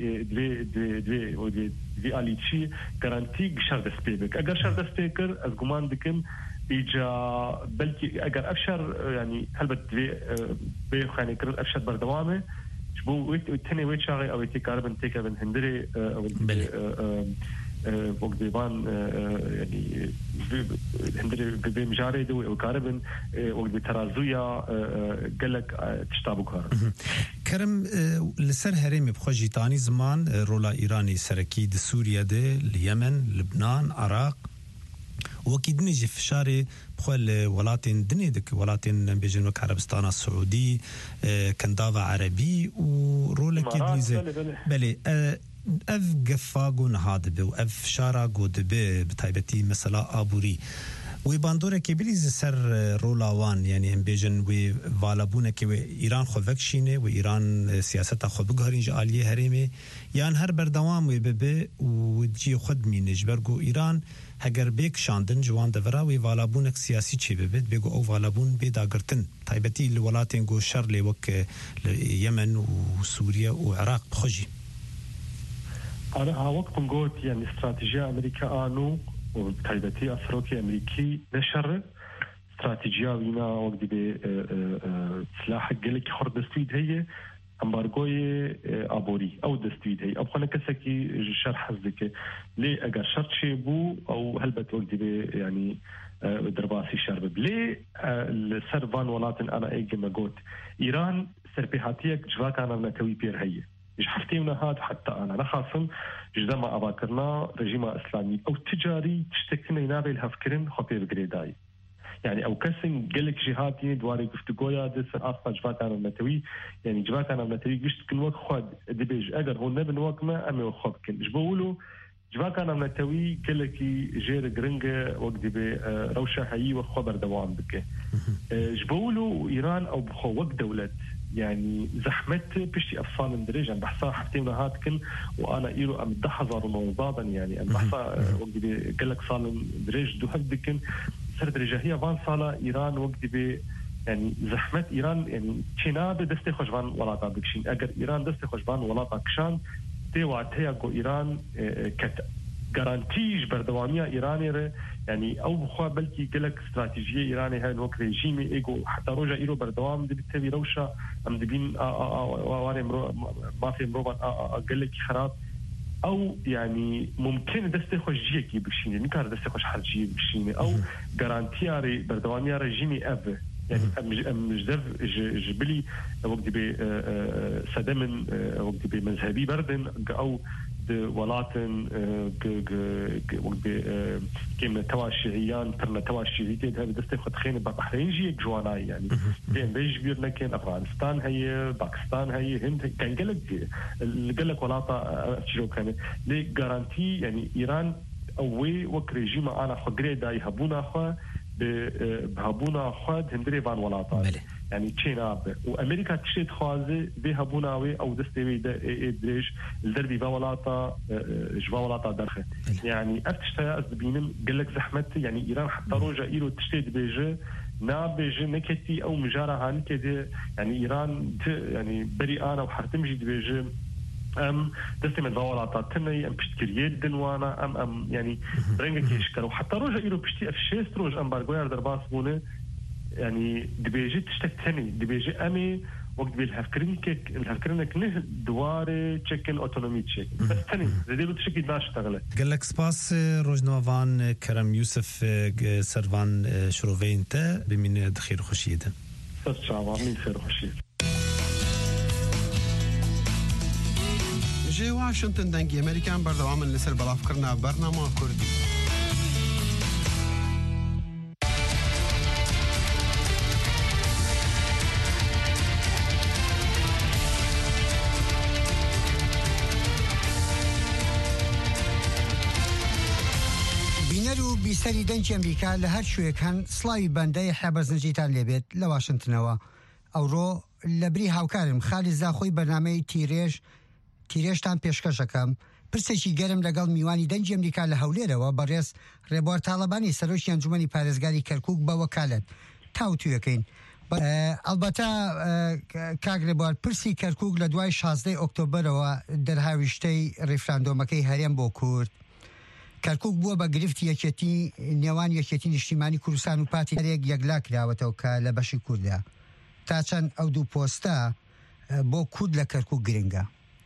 دي آليتشي جارانتي شرد سبيبك اگر شرد سبيكر از قمان دكم إيجا بلكي اگر افشر يعني هلبت بيخاني كرد افشر بردوامه شبو تاني ويت شاغي او تيكاربن تيكابن هندري او وقت بيبان يعني هندري بمجاري دو او كاربن وقت بترازويا قالك تشتابو كار كرم لسر هرمي بخوجي تاني زمان رولا ايراني سركي د سوريا ده اليمن لبنان عراق وكيد نجي في شاري بخول ولاتين دنيدك ولاتين بيجنوك عربستان السعودي كندافا عربي ورولا كيدليزي بلي اف قفاقون هادبه واف شارع قودبه بتايبتي مثلا ابوري وی باندوره کې بریز سر رولاوان یعنی هم بیجن وی والابونه کې ایران خو وکشینه و ایران سیاست خو بګهرینج عالیه هریمه یان هر بردوام وی به و جی خود مینج برگو ایران اگر بیک شاندن جوان دورا وی والابونه سیاسی چی به بگو او والابون به داګرتن تایبتی الولاتین گو شر لوک یمن و سوریه و عراق بخجی أنا وقت قلت يعني استراتيجية أمريكا آنو وتايبتي أفروكي أمريكي نشر استراتيجية وينا وقت بسلاح قلك خرد دستويد هي أمبارغوي أبوري أو دستويد هي أبخنا كسكي شرح حزك ليه أجر شرط شيء بو أو هلبت وقت يعني درباسي شرب ليه السربان ولاتن أنا إيجي ما قلت إيران سربيهاتيك جواك أنا منتوي بير هي حفتينا هاد حتى أنا نخاصم جدا ما أباكرنا رجيم إسلامي أو تجاري تشتكينا ينابي الهفكرين خبي بقريداي يعني أو كسن قلك جهاتي دواري قفتقويا دس أصلا جبات أنا منتوي يعني جبات أنا منتوي قشت كن وقت خود دبيج أجر هو نبن وقت ما أمي وخب كن جبولو جبات أنا منتوي قلكي جير قرنجة وقت دبي روشة هاي وخبر دوام بك جبولو إيران أو بخو وقت دولة يعني زحمت بشتي أفصال مدرجا بحصا حفتين هاتكن وأنا إيرو أم دحظر موضادا يعني أم بحصا وقت بي قلك صال مدرج دو هدكن سر درجة هي فان صالة إيران وقت بي يعني زحمت إيران يعني تشيناب دستي خوشبان ولاتا بكشين أجر إيران دستي خوشبان ولاتا كشان تيواتيا قو إيران كت garantiش بردوامية إيرانية يعني أو بخوا بلكي قلك استراتيجية إيرانية هاي الوقت ريجيمي إيجو حتى روجا إيرو بردوام دي بتبي روشة أم دبين واري ما في مروبا قلك خراب أو يعني ممكن دستخوش جيكي بكشيني نكار دستخوش حرجي بكشيني أو garantiاري بردوامية ريجيمي أبه يعني مجدر جبلي وقت بي سدمن وقت بي مذهبي بردن أو ولاتن كيما توا الشيعيان ترنا توا الشيعيين هذا دستي خد خين بحرين جي جواناي يعني بين بيج بير لكن افغانستان هي باكستان هي هند كان قالك ولاتا تشو كان لي غارانتي يعني ايران اوي وك ريجيم انا خغري داي هبونا خو بهبونا خود هندري فان ولاتا يعني تشينا وامريكا تشيت خوازي بهبوناوي او دستوي دريج الدربي فولاتا جوالاتا درخه يعني افتشتا ازبينم قال لك زحمت يعني ايران حتى روجا ايرو تشتيت بيجي نابيجي نكتي او مجاره هان كده يعني ايران يعني بري انا وحرتمجي بيجي دستي من فولاتا تني ام بشتكريه دنوانا ام يعني برنجك يشكروا حتى روجا ايرو بشتي افشيست روج امبارغوير درباس بونه يعني دبيجي تشتكتني دبيجي امي وقت الهفكرينك نه دواره تشكن اوتونومي تشيك بس تاني زديلو تشكي داش تغلى قال لك سباس روجنوفان كرم يوسف سرفان شروفين تا بمن دخير خشيدا بس شعبا من خير خشيد جي واشنطن دنگي امريكان بردوام لسر بلافكرنا برنامج كردي بیسەری دەنگی ئەمریکا لە هەر شوێکان سڵاوی بەندەی حێبەرزنجیتان لێبێت لە واشنتنەوە ئەوڕۆ لە بری هاوکارم خالی زاخۆی بەرنامەی تیرێژتان پێشکەشەکەم پرسێکی گەرم لەگەڵ میوانی دەنگی ئەمریکا لە هەولێرەوە بەڕێز ڕێبوار تاڵەبانی سەرۆکی ئەنجومەنی پارێزگاری کەرکووک بە وەکالەت تاوتویەکەین ئەلبەتە کاک ڕێبوار پرسی کەرکووک لە دوای 16 ئۆکتۆبەرەوە دەرهاویشتەی ڕێفراندۆمەکەی هەرێم بۆ کورد کەرکووک بووە بە گرفتی یەکێتی نێوان یەکێتی نیشتیمانی کوردستان و پارتی یەکلا کراوەتەوە کە لە بەشی کوردە تا چەند ئەو دوو پۆستە بۆ کورد لە کەرکووک گرنگە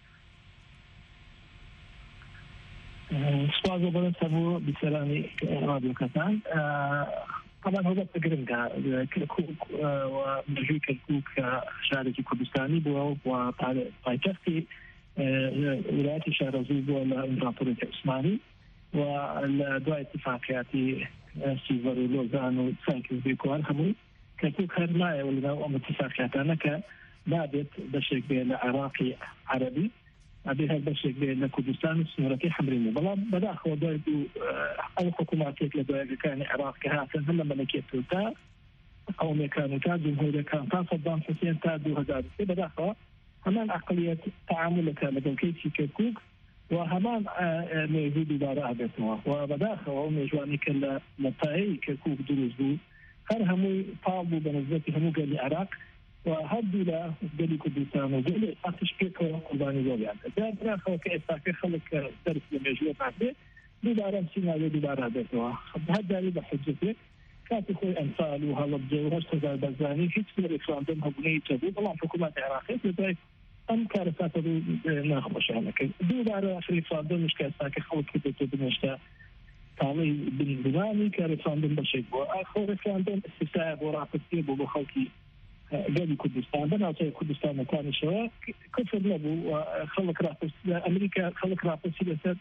سپاس بۆ بۆ بیسەرانی رادیۆکەتان طبعا هەڵبەت گرنگە کەرکووک و مێژووی کەرکووک شارێکی کوردستانی بووە و پایتەختی ویلایەتی شارەزوو بووە لە ئیمپراتۆریەتی عوسمانی ودواء اتفاقياتي سيفر ولوزان وسانكيز بيكوان همو كتوك هرماية ولنا اتفاقياتنا كبابت بشك بين عراقي عربي أبي هذا الشيء بين كردستان وسنورتي حمرين بلام بداخل ودايدو أي حكوماتك لدايدو كان العراق كهاتن هلا ملكية تا قومي كانوا تا جمهورية كان تا صدام حسين تا 2000 بداخل همان أقلية تعاملك لدى كيسي كركوك وهمان موجود دارا عبتنا وبداخل وهم جواني كلا مطاعي كركوك دروز بو هر همو طابو بنزبتي همو قال العراق وهدوا له قال كردستان وقال أفتش بيك قرباني دولي عنده ده بداخل كإساكي خلق درس لمجوة بعده دوباره سيناريو دوباره عبتنا هذا اللي بحجته كانت خوي أمثال وهلا بجوهر تزال بزاني في تفسير ريفراندوم هبني تبو والله حكومات عراقية لذلك أم كارثات ناخمش هناك دوباره في ريفراندوم مش كأساكي خلق كده بنشتا تعمل بالبناني كريفراندوم بشيء وآخر ريفراندوم استفتاء وراء تسيب وبخلقي قال كردستان بناطق كردستان مكان شواء كفر لبو وخلق رافس أمريكا خلق رافس سياسات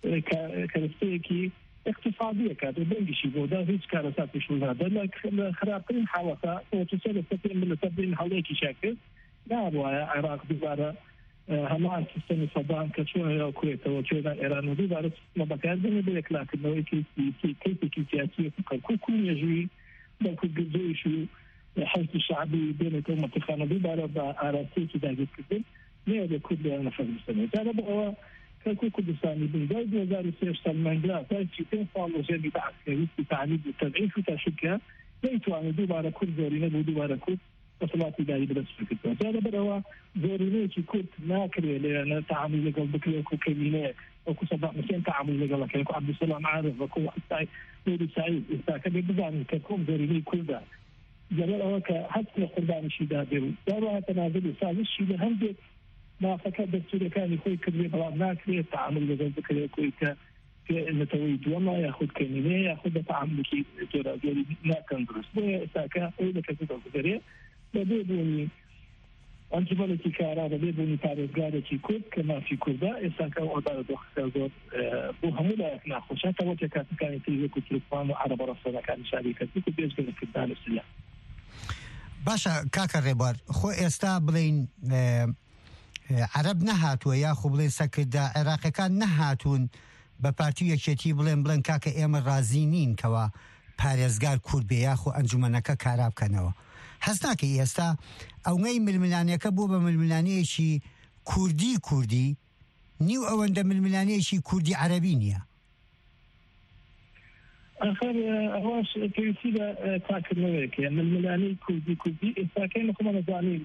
كرفتيكي اقتصادية كانت بنجشي بودا هيج كارثات مش هذا لكن خرابين حالتها وتسلسل من تبين حواليك شكل لا أبغى العراق دوباره همان سيستم صدام كشوه الكويت وشوه إيران ودوباره ما بكار بني بيك لكن لو كيف سياسي كل يجري بل كل جزء شو حزب الشعبي بين كل منطقة دوباره بعراسي كذا جدا ما هذا كله نفس السنة هذا بقى كل كردستاني بالجاي وزارة سياسة المنجلة تاي شيء صار وجاني بعد كذي تعليم التدعيم وتشجيع ليتوا عن دوباره كل زورينا ودوباره كل وصلات داري بس فكرة هذا بقى زورينا كي كنت ناكر لأن تعامل لقل بكرة كمينة وكو صدق مثلا تعامل لقل كأنكو عبد السلام عارف وكو حتى نوري سعيد كان بيبزعني ككم زورينا كل ده جمال هو كحتى قربان الشدة ديرو داروا تنازل وصال الشدة هم ما فكر دكتور كان يخوي كبير بلاد ناكر تعامل لقل بكرة كويتا نتويج والله ياخذ كمينة ياخذ تعامل كي جرا جري ناكن درس ده ساكا إذا كنت تقدري بديبوني أنت بلتي كارا بديبوني تاريخ كي كود كما في كودا إساكا وأدار دخل بوهمولا إحنا خوشات وجهك كان تيجي كتلفان وعرب رسولنا كان شركة كنت بيجي في الدار السلام باشا كاكا ريبار خو استابلين عرب نهاتو يا خو بلين سكدا عراق كان نهاتون بپارتی یەکێتی بڵێن کاکە ئێمە رازینین کەوا پارێزگار کورد بێ یاخۆ ئەنجومەنەکە کارا بکەنەوە هەست ناکەی ئێستا ئەومەی ململانیەکە بوو بە ململانەیەکی کوردی نیو ئەوەندە ململانەیەکی کوردی عەرەبی نییە آخر أواش كيسيدا تاكلوك يعني الملاني كودي إذا كان كمان نزاني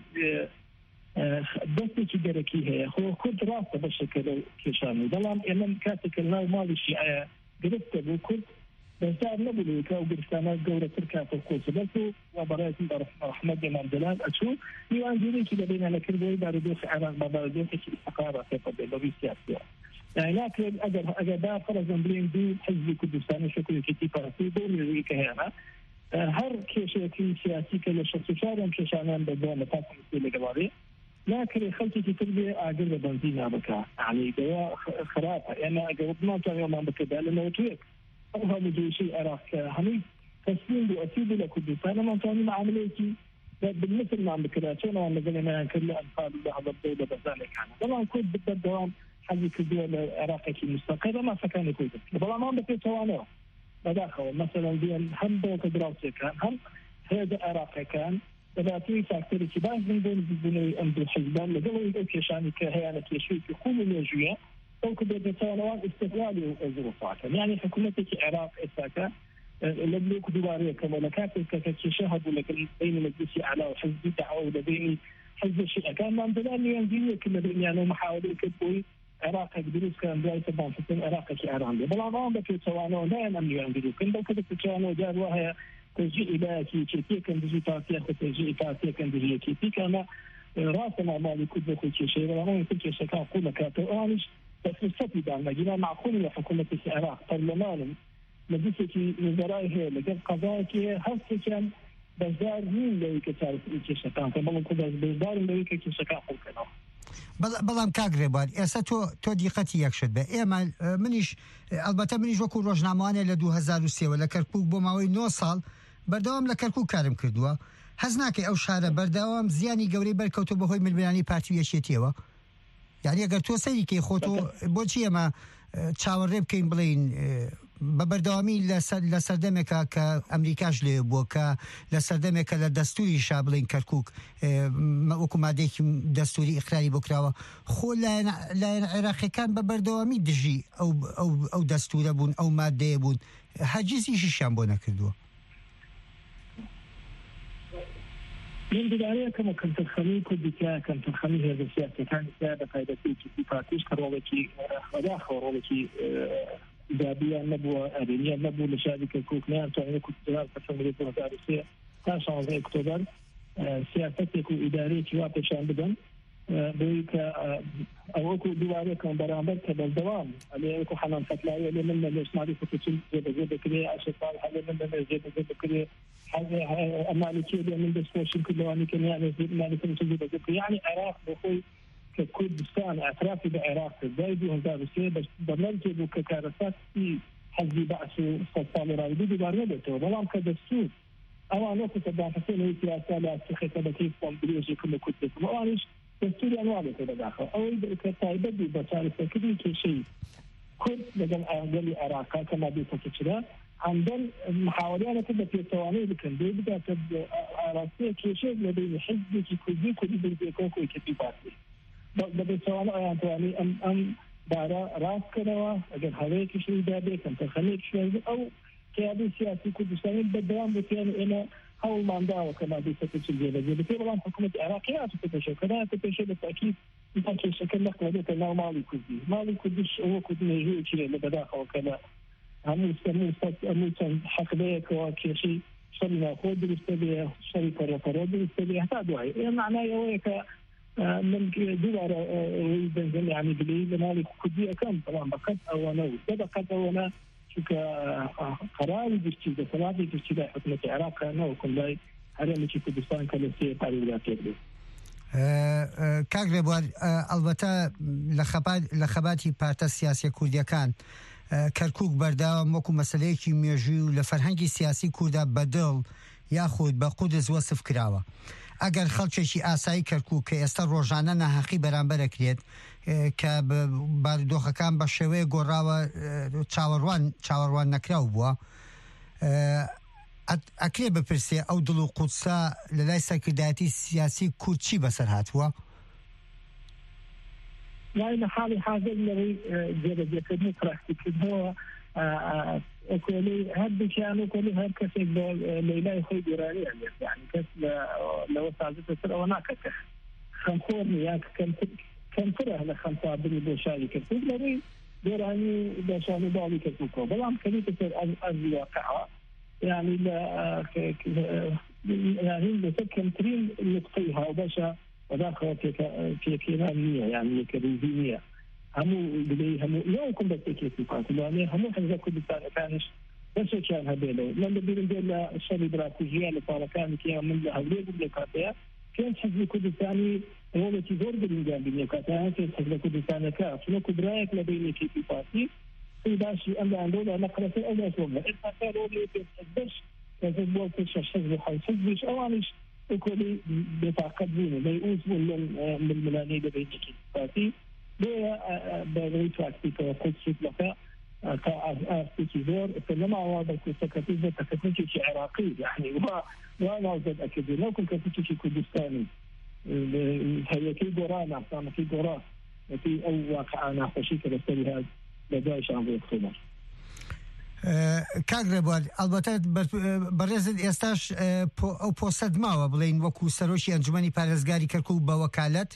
بس كدركي هي هو كود راسه بشكل كشاني دلام إمام كاتك الناو مالي شيء قربت بكود بس نبلي كأو قرستانا جورة تركات القوس بس وبرأت أحمد إمام دلال أشوف يوانجيني كده بيننا لكن بوي باردوس عراق باردوس كده استقرار في قضية سياسية يعني لكن أجر ده فرضاً بين دو حزب كردستان شكل كتير بارتي دول يريك هنا هر كيشة سياسي كله شخص شارم كيشانان بدون متاسم كل جواري لكن خلتي تربية أجر بنزين أبكا يعني ده خرافة يعني أجربنا كان يوم بكذا لأنه تويك أوها مجيشي عراق همي تسليم بأسيب لكردستان ما كان معاملتي بالمثل ما بكذا شو أنا قلنا كل أنفال هذا الدولة بذلك يعني طبعا كود بالدوام حاجة كدول عراقي مستقرة ما سكان كويت بلا ما بكي توانو بداخل مثلا دين هم دوك دراسة كان هم هذا عراقي كان بدأتي فاكتوري كبار من دون أمد الحزبان لقلوا يقول شاني كهيانة يشوي في كل الوجوية أو كدول توانوان استقلالي وظروفات يعني حكومتك عراق إساكا لبلوك دوارية كملكات كشهدوا لكن بين مجلسي أعلى وحزبي دعوة لبيني حزب الشيء كان ما عندنا ينزلوا كنا بين يعني محاولة كتبوي عراق بدروس كان جاي تبان في العراق كإيران بلا ما بكي توانو لا ينمي عندي كن لو كنت توانو جار وهي تجي إلى كي كان بيجي تاسيا تجي تاسيا كان بيجي كي كان راسنا مالي كده كل شيء ولا ما يمكن شيء كان كله كاتوانش بس السبب ده مجينا معقول حكومة العراق برلمان مجلسي وزراء هي لكن قضايا هسه كان بزار مين لو كتار كي شكان كمان كده بزار لو كي شكان كنا بەڵام کاگرێبار ئێستا تۆ دیقەتی یەک شت بە ئێمە منیش ئەلبەتە منیش وەکو ڕۆژنامەوانێ لە 2023 لە کەرکووک بۆ ماوەی 9 ساڵ بەردەوام لە کەرکووک کارم کردووە هەز ناکەی ئەو شارە بەردەوام زیانی گەورەی بەرکەوتو بەهۆی ململانی پارتی یەکێتیەوە یعنی ئەگەر تۆ سەیری کەی خۆتۆ بۆچی ئەمە چاوەڕێ بکەین بڵین بە بەردەوامی لە سەردەمێکە کە ئەمریکاش لێ بووە کە لە سەردەمێکە لە دەستوری شا بڵین کەرکووک وەکو مادێکی دەستوری ئیقراری بۆ کراوە خۆ لایەن عێراقیەکان بە بەردەوامی دژی ئەو دەستورە بوون ئەو مادەیە بوون هەرگیزیشیان بۆ نەکردووە. من بداية كنت الخليل كردكا كنت الخليل هذا السياسة كان سيادة قايدتي في بارتيش كرولتي وداخل رولتي إيجابية نبوة أدينية نبوة لشركة كوكنان تعين كنت جلال فتمرية الرئاسية تاشا في أكتوبر سياستك إدارية شواب شان بدن بيك أو كو دواري كان برامبر كبالدوام اللي يكون حنان فتلاوي اللي من الإسماعيلي فتشل زيادة كده عشان اللي من زيادة كده هذا أمالكية من دستوشن كلواني كان يعني مالكية زيادة كده يعني عراق بخوي ككردستان اعترافي بعراق زايدي هم دارسيه بس برنامج ككارثات في حزب بعث استقلال رايدي ببرنامجه بلام كدستور او انا كنت دافعين هي سياسه لا تخطى كيف تنبريج كل كتب وانش دستور انواع كده داخل او كتايبه بتعرف كده شيء كل بدل اهل العراق كما بيتكتشرا عندهم محاولات كده في تواني لكن بيبدا عراقيه كشيء لدي حزب كذي كل بيكون كتيبات بدي سؤال يعني أم دارا راس كذا أجل هذاك شيء دابي كم تخليك شيء أو كيابي سياسي كردستاني بدوام بتيان إلى أول منداء وكما بيستفيد الجيل بتيان والله حكومة العراقية تتشكل كذا تتشكل بالتأكيد يمكن شكل نقل ذات النوع مالي كردش هو كرد نيجي شيء اللي بداخل وكذا هم يستمر حقبيك وكشيء شرنا خود بالسبيع شركة رفرود بالسبيع حتى دعي معناه يويك من دولار بنزل يعني بلي مالي كدي كم طبعا بقت او انا بقت او انا شو قرار بيشتي بسلامه بيشتي حكومه العراق انا وكل هذا اللي كردستان كان سي تعريضات كده كاغري بوار البته لخباتی پارتە سیاسی کوردیەکان کەرکووک بەرداوام وەکو مەسەلەیەکی مێژووی و لە فەرهەنگی سیاسی کووردا بەدڵ یاخود بە قودس وەسف کراوە. ئەگەر خەڵکێکی ئاسایی کەرکووک کە ئێستا ڕۆژانە ناحەقی بەرامبەرەکرێت کە بارودۆخەکان بە شێوەیە گۆڕاوە چاوەڕوان نەکراو بووە ئەکرێ بپرسێ ئەو دڵ و قودسە لە لای سەرکردایەتی سیاسی کورد چی بەسەر هاتووە؟ يعني حالي حاضر لي جرب يكون براكتيكي كولي هاد كانوا كولي هاد كسب ليلى يخوي إيراني يعني كس لو صادت ترى وانا كس خمسورني يعني كم ترى هلا خمسة بني بوشاري كسب لي إيراني بوشاري بالي كسبكو بلام كذي تصير الواقع يعني لا يعني بسكن ترين نقطيها وباشا وداخل في كيمانية يعني كريزينية همو بلي همو يومكم بس كيف يقاتلوا يعني همو حزب كردستان كانش بس كان هبيله لما بيرجع الشري استراتيجية اللي كان كيا من هولي بلكاتها كان حزب كردستاني هو اللي تزور بالإنجاب بلكاتها كان حزب كردستان كاف شنو كبرايك لبيني كيف يقاتل في باشي أما عندنا نقرأ في أول أسبوع إذا كانوا لي بس كذب وقت حزب حزبش أوانش وكل بتعقدين لا يوصل من الملاني بيني كيف يقاتل بريتراكتي كقدس لك كأرتيزور فلما هذا الكتكتيزة تكتيكي عراقي يعني وأنا أزد أكيد لو كنت تكتيكي كردستاني هي كي قرانا كان كي قرا في أو واقع أنا خشيت بسبب هذا لدايش عم بيختمر کاگرێ بوار ئەلبەتە بەڕێزت ئێستاش ئەو پۆستەت ماوە بڵین وەکو سەرۆکی ئەنجومەنی پارێزگاری کەرکووک بە وەکالەت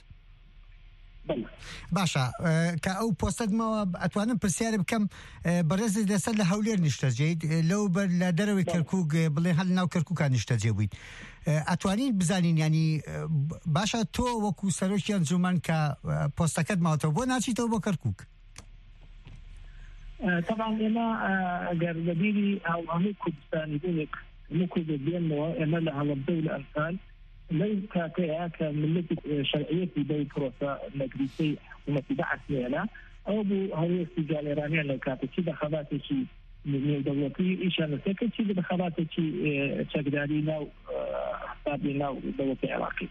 باشە کە ئەو پۆستەت ماوە ئەتوانم پرسیارە بکەم بەڕێزت لەسەر لە هەولێر نیشتەجێیت لەو بەر لە دەرەوەی کەرکووک بڵێ هەل ناو کەرکووکان نیشتەجێ بوویت ئەتوانین بزانین ینی باشە تۆ وەکو سەرۆکی ئەنجومەن کە پۆستەکەت ماوەتەوە بۆ ناچیتەوە بۆ کەرکووک؟ طبعا انا جربيلي او همو كردستاني بونك همو كردستان انا لها الدولة امثال ليس كملة شرعيتي بي بروسا مجلسي حكومة بعث لنا او بو هوية استجال ايرانية لو كانت شي دخلاتي شي من دولتي ايش انا سكت شي دخلاتي شي تقدارينا وحسابينا ودولتي عراقي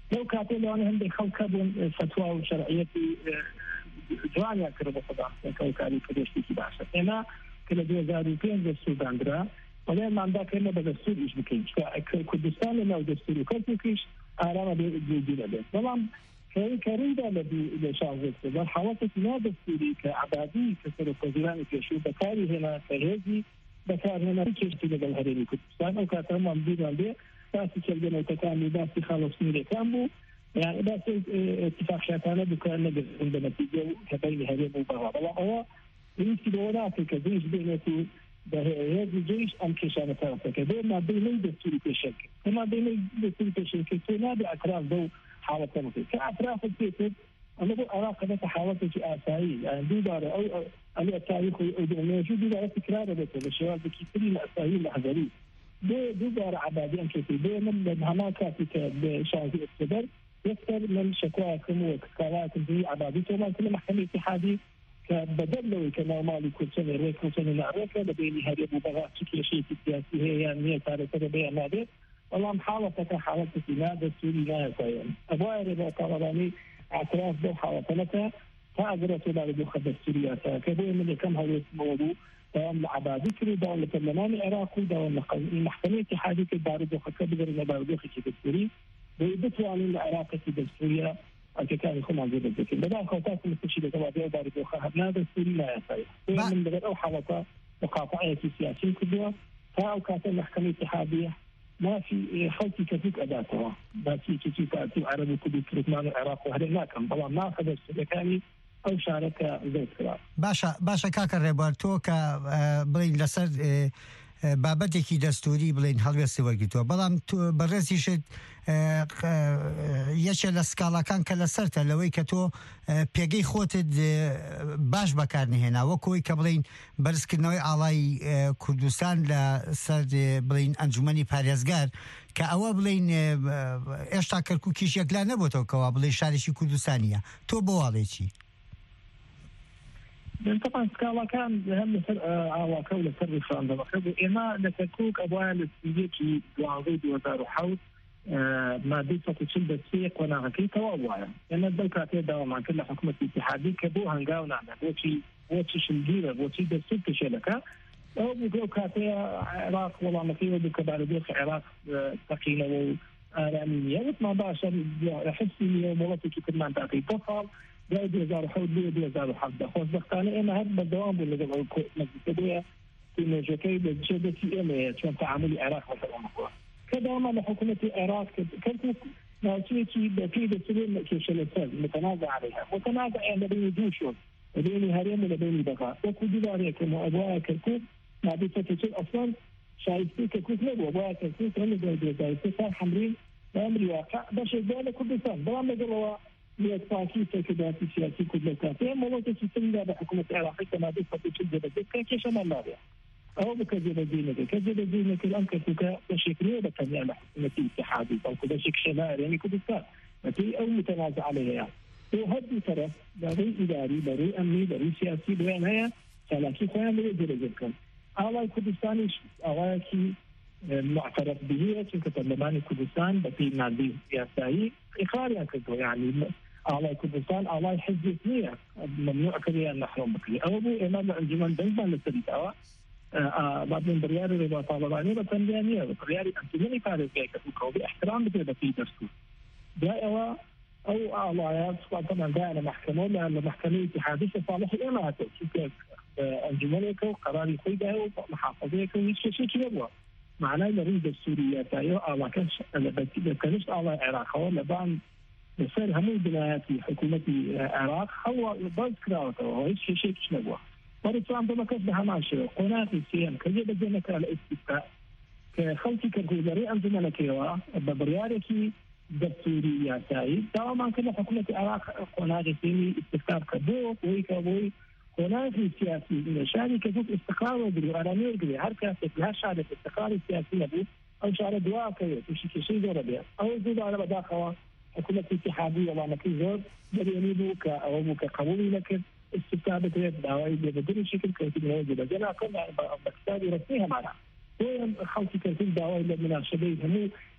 لو كاتب لو أنا هم بيخلقون فتوى وشرعية جوانيا كربو خدا كوكاري كدشتي كباشة أنا كلا 2002 دستور داندرا ولا ما عندك إلا بدستور إيش بكيش كردستان لما دستور كردكيش آرام بيجينا به طبعا كريدة الذي شاهدت بل حاولت ما دستوري كعبادي كسر القدران كشو بكاري هنا كهذي بكار هنا كيشتي لقل هريني كردستان أو كاتم مبدينا به بس كردنا وتكامل بس خلاص ميري كامبو يعني بس اتفاق شاتانا بكأننا عندنا نتيجة كبين هريم وبغا والله هو يمكن دولا في كزيش بينتي هذا الجيش أم كيشانة ثلاثة كذا ما بين دستوري كشركة ما بين دستوري كشركة سنا بأطراف دو حالة ثلاثة كأطراف الكتب أنا بقول علاقة تحاولت في أسايل يعني دوباره أو على التاريخ موجود دوباره تكرار بيته الشباب كثيرين أسايل لحظري دوباره عبادي أم كتب من هناك في بشان الصدر يكثر من شكواكم وكلامكم في عبادي وما كل محكمة اتحادي كبدل لو كان مالي كل سنة ريك كل سنة نعرف لبيني هذه مباراة شكل شيء سياسي هي يعني هي صارت تربية نادر والله محاولة في نادر سوري لا يسايم أبغى ربع طلباني اعتراف دو حاولتها فأقدر ولا بدو خد السورية كذا من كم هو موضوع دوام العبادي كري دوام البرلمان العراقي دوام المحكمة اتحادية البارد وخد بدر البارد وخد السوري بيدفعوا عن العراق في السورية كان يكون عن جد لكن بدأ خطات مستشفى تبع بارد وخد هذا السوري لا يسايم من بدر أو حاولة مقاطعية سياسية كلها فأو كانت المحكمة الاتحادية ما في خلطي كثير أداتها بس في كثير تأتي عربي كل تركمان العراق وهذا لا كان طبعا ما أخذ السلكاني أو شارك زيت كلام باشا كاكا ريبارتو كبلين لسر بابەتێکی دەستوری بڵین هەڵوێستی وەرگتووە بەڵام بەڕێزیشت یەکێ لە سکاڵەکان کە لەسەرتە لەوەی کە تۆ پێگەی خۆتت باش بەکارنهێنا وەکۆی کە بڵین بەرزکردنەوەی ئاڵای کوردستان لە سەر بڵین ئەنجومەنی پارێزگار کە ئەوە بڵین ئێشتا کەرکووکیش یەکلا نەبووتەوە کەوا بڵێ شارێکی کوردستانیە تۆ بۆ واڵێکی طبعا سكالا كان هم مثل عواكو لسر فراندا وخذوا إما لتكوك أبوها للسيكي دوانغي 2007 ما ديسة تشل بالسيق ونعكي تواوايا يعني الدوكاتي دوام عن كل حكومة اتحادي كبو هنقاو نعمل ووشي شلجيرة ووشي بالسيق تشلكا أو بوكاتي عراق والله مكيوة بكباردوخ عراق تقيلة وآرامية وما باشا رحسي ومغطي كترمان تاقي بفضل لا 2007 لا 2007 خوزبختانه اما هر بدوام ولا قبل مجلس في موجتي بجدة اما كان تعامل العراق مثلا كذا ما حكومة العراق كانت ناسيتي بكيد سليم كشلسال متنازع عليها متنازع يعني بين دوشون بين هرم ولا بين بقاء وكل داري كما ابوها كركوك ما بيتفتش اصلا شايفين كركوك نبو ابوها كركوك هم دايما صار حمرين بامر واقع باش ذلك كردستان بلا قالوا لتاكيد تكدات سياسي كردستان موضوع تسلم بحكومة العراق كما بيتفتش الجبهة كيف شمال نابع أو بكذب دينك الآن كتوكا بشكل بتنيا محكمة الاتحادي أو كذا شك شمال يعني كردستان أو متنازع عليها يعني وهذه طرف بري إداري بري أمني بري سياسي بين هي سلاكي خوان بيجري كان على كردستان أواكي معترف به كبرلمان كردستان بتي نادي سياسي إخاري كده يعني على كردستان على حزب اثنين ممنوع كذا نحرم بكري أو إمام الأنجمن دائما للتريث بعدين برياري ربا طالباني بتنجانية برياري أنتمني فارس جاي كتوكو باحترام بتبقى في دستور جاء أو أعضاء طبعا جاء محكمة لأن محكمة اتحادية صالح الإمارات شوف أنجمنك وقراري خيده ومحافظيك ويش كذا معناه نريد السورية تايو الله كش كنش الله العراق هو لبعض بصير همو بنايات حكومة العراق هو بس كراوته هو إيش شيء كشنبوه فريسان بمكان بهماشة قناة السيام كذي بدينك على استثناء كخلتي كرجوري أنزلنا كيوا ببرياركي دستورية تاي دائما كنا حكومة العراق قناة السيامي استثناء كبو ويكابوي قناة السياسي شاري كذوك استقرار ودري أرامي ودري حركة لها شارة استقرار السياسي نبو أو شارة دواء كيو تشي شيء زور بيا أو زود على بداخوا حكومة الاتحادية وما نكي زور برياني بوك أو بوك قبولي لكن استثابت دعوي بدون شكل كثير موجودة جنا كنا بكتابي رسميها معنا هو خلطي كثير دعوي من الشباب هم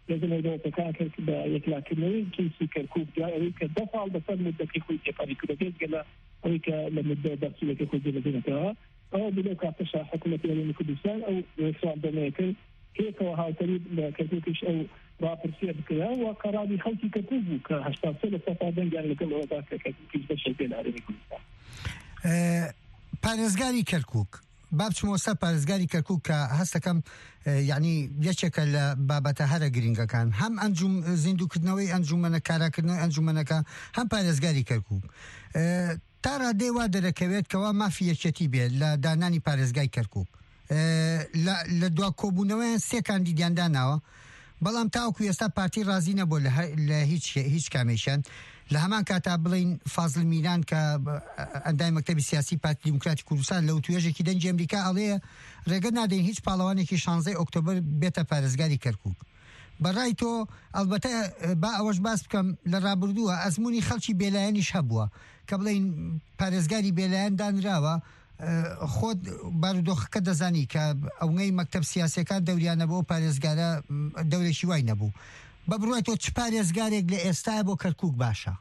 لازم يدوتكان يكلاكنوي كيسي كركوك جاء كدفع بسر مدة خوي كفاري كده قال أو لمدة درسية كخوي جلدينتها أو بلوكا تشا حكومة يمين كردستان أو سواء دميكل كيف وهاو تريد كركوكش أو رابر سير كذا وقراري خلتي كركوك كهشتان سنة صفادن قال لك الوضع كركوكش بشكل عربي كردستان پارێزگاری کەرکووک بابچمۆسە پارێزگاری کەرکووک کە هەستەکەم یعنی یەکێکە لە بابەتە هەرە گرنگەکان هەم ئەنجوم زیندووکردنەوەی ئەنجومەنە کاراکردنەوەی ئەنجومەنەکە هەم پارێزگاری کەرکووک تا ڕادێ وا دەرەکەوێت کەوا مافی یەکێتی بێت لە دانانی پارێزگای کەرکووک لە دوا کۆبوونەوەیان سێ کاندیدیان داناوە بەڵام تاوەکو ئێستا پارتی ڕازی نەبوو لە هیچ کامیشان لە هەمان کاتا بڵین فازڵ میران کە ئەندای مەکتەبی سیاسی پارتی دیموکراتی کوردستان لەو توێژێکی دەنجی ئەمریکا ئەڵەیە ڕێگە نادەین هیچ پاڵەوانێکی 16 ئۆکتۆبر بێتە پارێزگاری کەرکووک بەڕای تۆ ئەلبەتە با ئەوەش باس بکەم لە ڕابردووە ئەزمموی خەڵکی بێلایەنیش هەبووە کە بڵین پارێزگاری بێلایەن دانراوە خۆت بارودۆخەکە دەزانی کە ئەوەی مەکتەب سیاسەکان دەوریانە بۆ پارێزگارە دەورێکی وای نەبوو بە بڕوای تۆ چ پارێزگارێک لە ئێستا بۆ کەرکووک باشە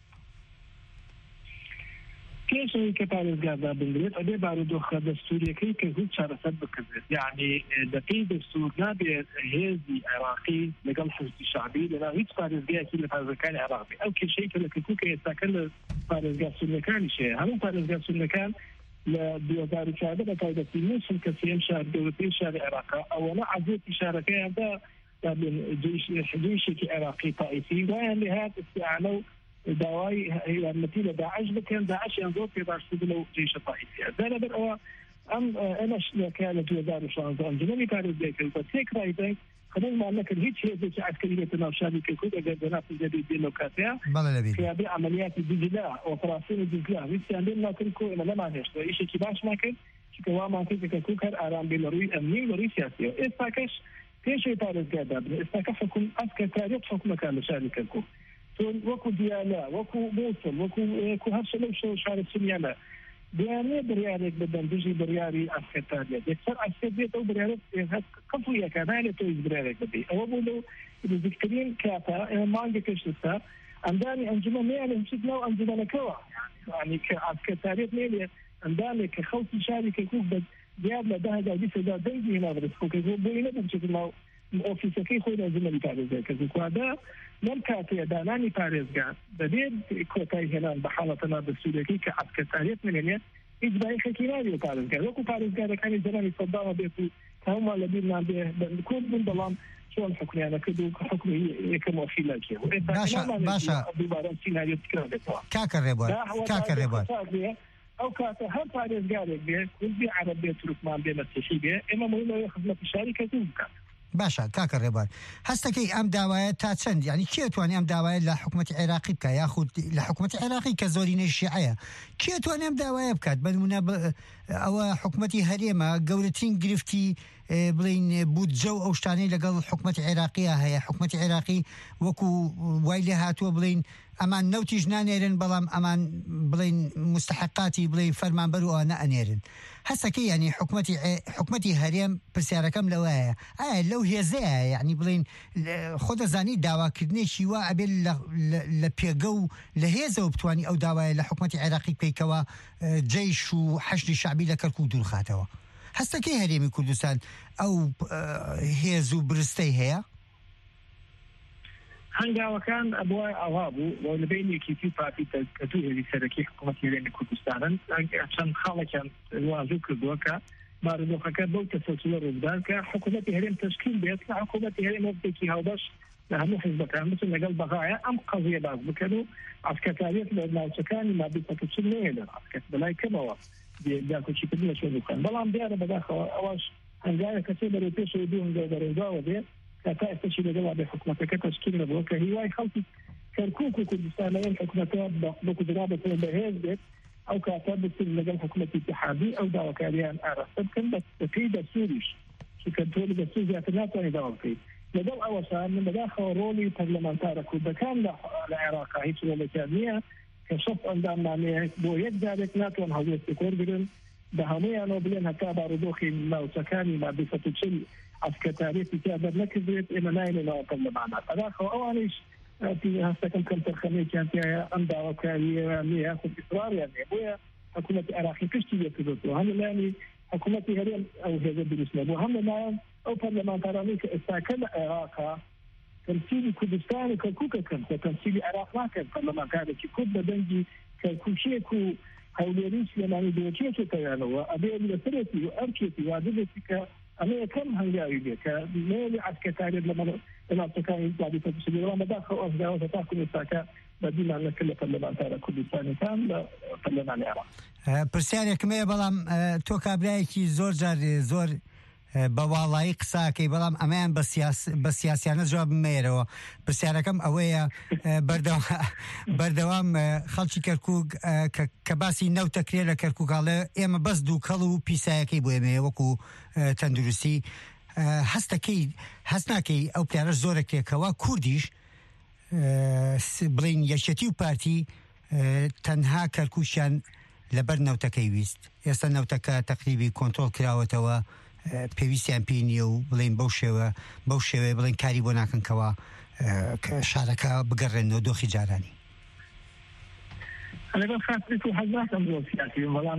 پێشەوەی کە پارێزگاردا بنرێت ئەبێ بارودۆخە دەستوریەکەی کەرکووک چارەسەر بکردێت یعنی دەپێی دەستور نابێت هێزی عێراقی لەگەڵ حزبی شعبی لەناو هیچ پارێزگایەکی لە پارێزگاکانی عێراق بێ ئەو کێشەی کە لە کەرکووک ئێستاکە لە پارێزگا سونیەکانیش هەیە هەموو پارێزگا سونیەکان لە 2014 بە تایبەتی مووسڵ کە سێم شار دەوڵەتی شاری عێراقا ئەوەنە عەزێتی شارەکەیاندا جيشێکی عێراقی تائیفی وایان لێ هات استیعانە و داوای یارمەتی لە داعش بکەن داعشیان زۆر پێ باشتر لەو جێشە تائیفیە لەبەر ئەوە ئەمەش لەکە لە 2016 ئەنجومەنی پارێزگای کەرکووک تێک ڕایدەنگ خەڵکمان نەکرد هیچ هێزێکی عەسکەری بێتە ناو شاری کەرکووک ئەگەر دەناسی جەدید بێ لەو کاتەیە کە عملیاتی دیجلا ئۆپراسیۆنی دیجلا هیچیان بێن ناکرد و ئێمە نەمان هێشتەوە ئیشێکی باشمان کرد چونکە وامان کرد کە کەرکووک هەر ئارام بێ لە ڕووی ئەمنی و لە ڕووی سیاسیەوە ئێستاکەش پێشەوەی پارێزگاردا بن ئێستاکە ئەسکەرتاریەت حکومەکان لە شاری کەرکووک تۆن وەکو دیالە وەکو مووسڵ وەکو هەر شە لەو شارە سونیانە دیانێ بڕیارێک بدەن دژی بڕیاری ئەسکەرتاریەت یەکسەر ئەسکەر بێت ئەو بڕیارەت قەفویەکان نایێت تۆ هیچ بڕیارێک بدەی ئەوە بوو لەو نزیکترین کاتە ئێمە مانگێکەش ئێستا ئەندانی ئەنجومە نەیانە هیچ ناو ئەنجومەنەکەوە یعنی کە ئەسکەرتاریەت نێنێ ئەندامێک کە خەڵکی شاری کەرکووک بە دیار لە 2020 دەنگی هێنابرێت کۆکەکە بۆی نەبوو ناو ئۆفیسەکەی خۆی لازمەی پارێزگای کەرکووکوادا لەم کاتەیە دانانی پارێزگا دەبێت کۆتایی هێنان بە حاڵەتە نادەستوورەکەی کە ئەسکەرتاریەت نمێنێت هیچ بایخێکی نابێت پارێزگا وەکو پارێزگارەکانی زمانی سەداوە بێت و هەمومان لەبیر نابێ کۆت بوون بەڵام چۆن حکومیانە کرد و حکمی یەکەم وەفیلاکێ باشە دووبارە سیناریۆ تکرار بێتەوە کاکە ڕێبوار ئەو کاتە هەر پارێزگارێک بێ کوردی عەرەب بێ تورکمان بێ مەسیحی بێ ئێمە مهمەوەی خزمەتی شاری کەرکووک بکات باشە کاکە ڕێبوار هەستەکەی ئەم داوایە تا چەند یعنی کێ توانێ ئەم داوایە لە حکومەتی عێراقی بکە یاخود لە حکومەتی عێراقی کە زۆرینەی شیعەیە کێ توانێ ئەم داوایە بکات بەنمونە ئەوە حکومەتی هەرێمە گەورەترین گرفتی بڵین بودجە و ئەو شتانەی لەگەڵ حکومەتی عێراقیە هەیە حکومەتی عێراقی وەکو وای لێ هاتووە بڵین ئەمان نەوتیش نانێرن بەڵام ئەمان بڵین مستحقاتی بڵین فەرمانبەر و ئەوانە ئەنێرن هەستەکەی ینی حکومەتی هەرێم پرسیارەکەم لەوەیە ئایا لەو هێزەیە یعنی بڵین خۆ دەزانی داواکردنێکی وا ئەبێت لە پێگە و لە هێزەوە بتوانی ئەو داوایە لە حکومەتی عێراقی بکەیتەوە جەیش و حەشدی شعبی لە کەرکووک دوورخاتەوە هەستەکەی هەرێمی کوردستان ئەو هێز و برستەی هەیە هەنگاوەکان ئەبووە ئەوا بوو بۆ لەبین یەکێتی پارتی کە دوو هێزی سەرەکی حکوومەتی هەرێمی کوردستانن چەند خاڵێکیان واژوو کردووە کە بارودۆخەکە بەو تەسەلسولە ڕوودان کە حکوومەتی هەرێم تشکیل بێت کە حکوومەتی هەرێم وەختێکی هەڵبەش لە هەموو حیزبەکان بچن لەگەڵ بەغایە ئەم قەزیە باز بکەن و ئەسکەرتاریەت لە ناوچەکانی مادی تەکەچل نەیە لە ئەسکەرت بەلای کەمەوە داکۆچیکردن لە شوێن بکەن بەڵام دیارە بەداخەوە ئەوەش هەنگاوە کەسێ بەرەو پێشەوە دوو هەنگاو بەرەوداوە بێت تا ئێستاشی لەگەڵا بێ حکوومەتەکە تشکیل نەبووە کە هیوای خەڵکی کەرکووک و کوردستانەوەی حکوومەتە بەکودرا بەتەوە بەهێز بێت ئەو کاتە بچن لەگەڵ حکوومەتی اتحادی ئەو داواکاریان ئاراستە بکەن بەپێی دەستوریش چونکە تۆ لە دەستور زیاتر ناتوانێت داوا بکەیت لەگەڵ ئەوەشان من بەداخەوە ڕۆڵی پەرلەمانتارە کوردەکان لە عێراقا هیچ ڕۆڵێکیان نییە کە شەف ئەندامانەیە بۆ یەک جارێک ناتوان هەڵوێستی کۆرگرن بە هەمویانەوە بڵێن هەتا بارودۆخی ناوچەکانی مادی 140 عسكريتي تقدر نكذب إما نايل لا طلبنا هذا هو أنيش في هستكم كم ترخمي كانت أمدا وكالية يأخذ إصرار يعني أبويا حكومة العراق كشتي يكذبوا هم يعني حكومة هرم أو هذا بالنسبة وهم ما أو برلمان ترانيك استكمل العراق تمثيل كردستان كوكا كان تمثيل العراق ما كان برلمان كان كود بدنجي كوشيكو هوليريس لمن دوتشي كتيانو أبي الثلاثي وأركيتي وعددتك أنا كم هنجاوي بك ما عسكري لما تكان بعد تفصيل وما داخل أصدقاء وتأكل الساكا بدينا أن كل برلمان ترى كردستان كان برلمان العراق. پرسیارێک مێ بەڵام تۆ کابرایەکی زۆر جار زۆر بەواڵایی قساکەی بەڵام ئەمەیان بە سیاسیانە جواب بمێرەوە پرسیارەکەم ئەوەیە بەردەوام خەڵکی کەرکووک کە باسی نەوتەکرێ لە کەرکووکاڵێ ئێمە بەس دوو کەڵ و پیسایەکەی بۆ ئێمێ وەکو تەندروستی هەست ناکەی ئەو پیارەش زۆرەکرێکەوە کوردیش بڵین یەکێتی و پارتی تەنها کەرکووشیان لەبەر نەوتەکەی ویست ئێستا نەوتەکە تەقریبی کۆنترۆل کراوەتەوە پێویستیان پێی نییە و بڵین بەو شێوەیە بڵین کاری بۆ ناکەنکەوە شارەکە بگەڕێنەوە دۆخی جارانی أنا بخاطر حزات أمور سياسية والله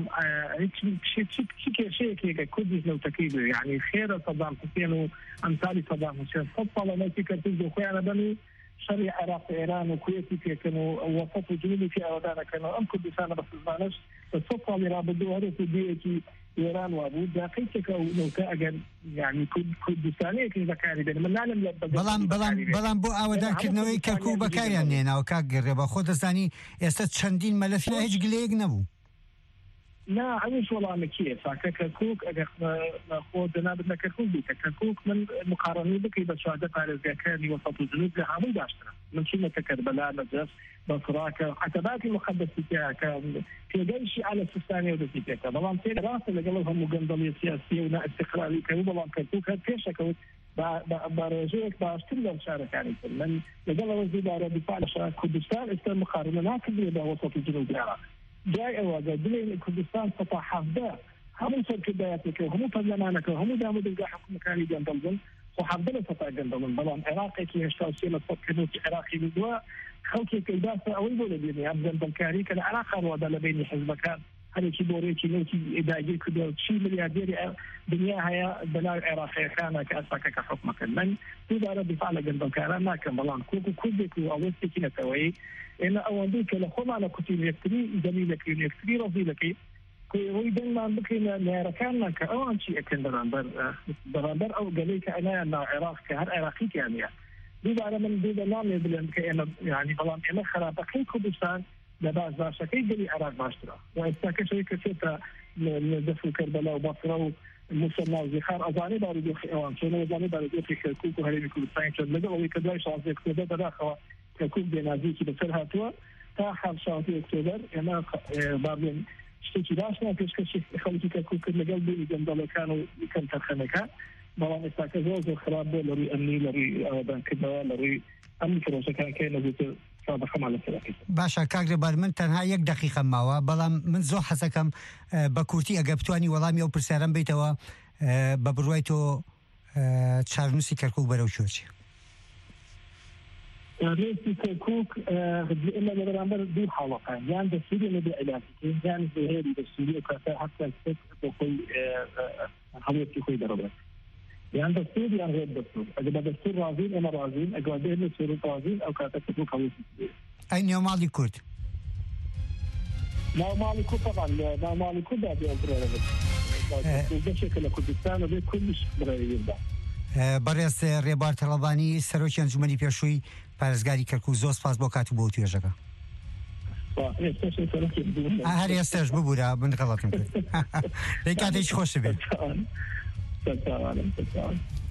شيء كردي لو تكيده يعني خير صدام حسين وأمثال صدام حسين فضل ما تكتب أنا بني شرق عراق إيران وكويتي كانوا وسط وجنوبي في أردن كانوا أم كردستان بس المانش الصفة اللي رابطوا هذا في إيران وأبو دقيقة لو كأجل يعني كردستانية كذا كاري بين من العالم بلان بو أودان كنوي كركوك بكاريان نينا وكاجر بخود الثاني يستد شندين ملفنا هيج قليق نبو لا عايش والله مكيف كركوك أجر خودنا بدنا كركوك بيك كركوك من مقارنة بك إذا شهادة على زكاني وسط الجنوب لعمود 10 من شمة كربلاء نجف بصراك حتبات المقدس فيها في جيش على السستانية ودسيتها طبعا في راسه لقلهم مقندلية سياسية ونا استقرارية كوبا كركوك هالكيشة برجوك باشتغل شارك يعني من لقل وزير دفاع الشارع كردستان استلم مقارنة ما كبيرة بوسط الجنوب العراق جاي أواجه دليل كردستان سطح حفظه هم صار كباياتك وهم برلمانك وهم داموا دلقا حكم كاني جندلهم وحفظنا سطح جندلهم بلان عراقي كي هشتاوسي لصف كنوتي عراقي بدوا خلقي كيداسة أول بولا بيني أبزن بالكاري كان عراقا الوضع لبيني حزبكان هذا كي بوريكي نوتي إداجي كدو شي مليارديري دنيا هيا بلاي عراقي كان كأساكا كحكمك من تدار دفاع لجندل كان ما كان بلان كوكو كوبيكو أولتي كي نتوي إن أولديك لخوم على كتير يكتري دليلك يكتري رضيلك ويدن ما بكينا نهاركان كأوان شيء أكن درندر أو قليك أنا العراق كهر عراقي يعني ديدا على من ديدا نام يبلن كأنا يعني بلان أنا خرابقي كردستان لباس باشا كي قلي عراق باشترا وإستاك شيء كثيرة ندفو كربلاء وبصرة ومسلمة وزخار أزاني بارو دوخي أوان شنو أزاني بارو دوخي كركوك وهريمي كردستان شد لقل ويكدواي شانسي أكتوبر دراخوا كركوك بينازيكي بسر هاتوا تا حال شانسي أكتوبر أنا بابين شتي داشنا كشكش خليكي كركوك لقل بيني جندل كانوا يكن ترخمكا بلان إستاك زوز وخراب لري أمني لري أودان كدوا لري أمني كروسا كان نزيت باشا کاگرێ بار من تەنها 1 دقیقە ماوە بەڵام من زۆر حەزەکەم بە کورتی ئەگە بتوانی وەڵامی ئەو پرسیارەم بیتەوە بە بڕوای تۆ چارنووسی کەرکووک بەرەو چۆچی رئيسي كركوك إما لبرامبر دو حلقة يعني دستوري نبي علاقي يعني زهيري دستوري وكذا حتى الست بقول حضرتك خوي دربك يعني دستور يعني غير دستور أجل دستور رازين أنا رازين أجل بين دستور رازين أو كذا كركوك حضرتك أين يوم مالي كرد؟ لا مالي كرد طبعا لا مالي كرد أبي أبرر بشكل كردستان وبي كلش بريء بەڕێز ڕێبار تەڵەبانی سەرۆکی ئەنجومەنی پێشووی پارێزگاری کەرکووک زۆر سپاس بۆ کات و بۆ توێژەکە هەر ئێستاش ببوورە من غەڵەتم کرد دەی کاتێکی خۆش بێت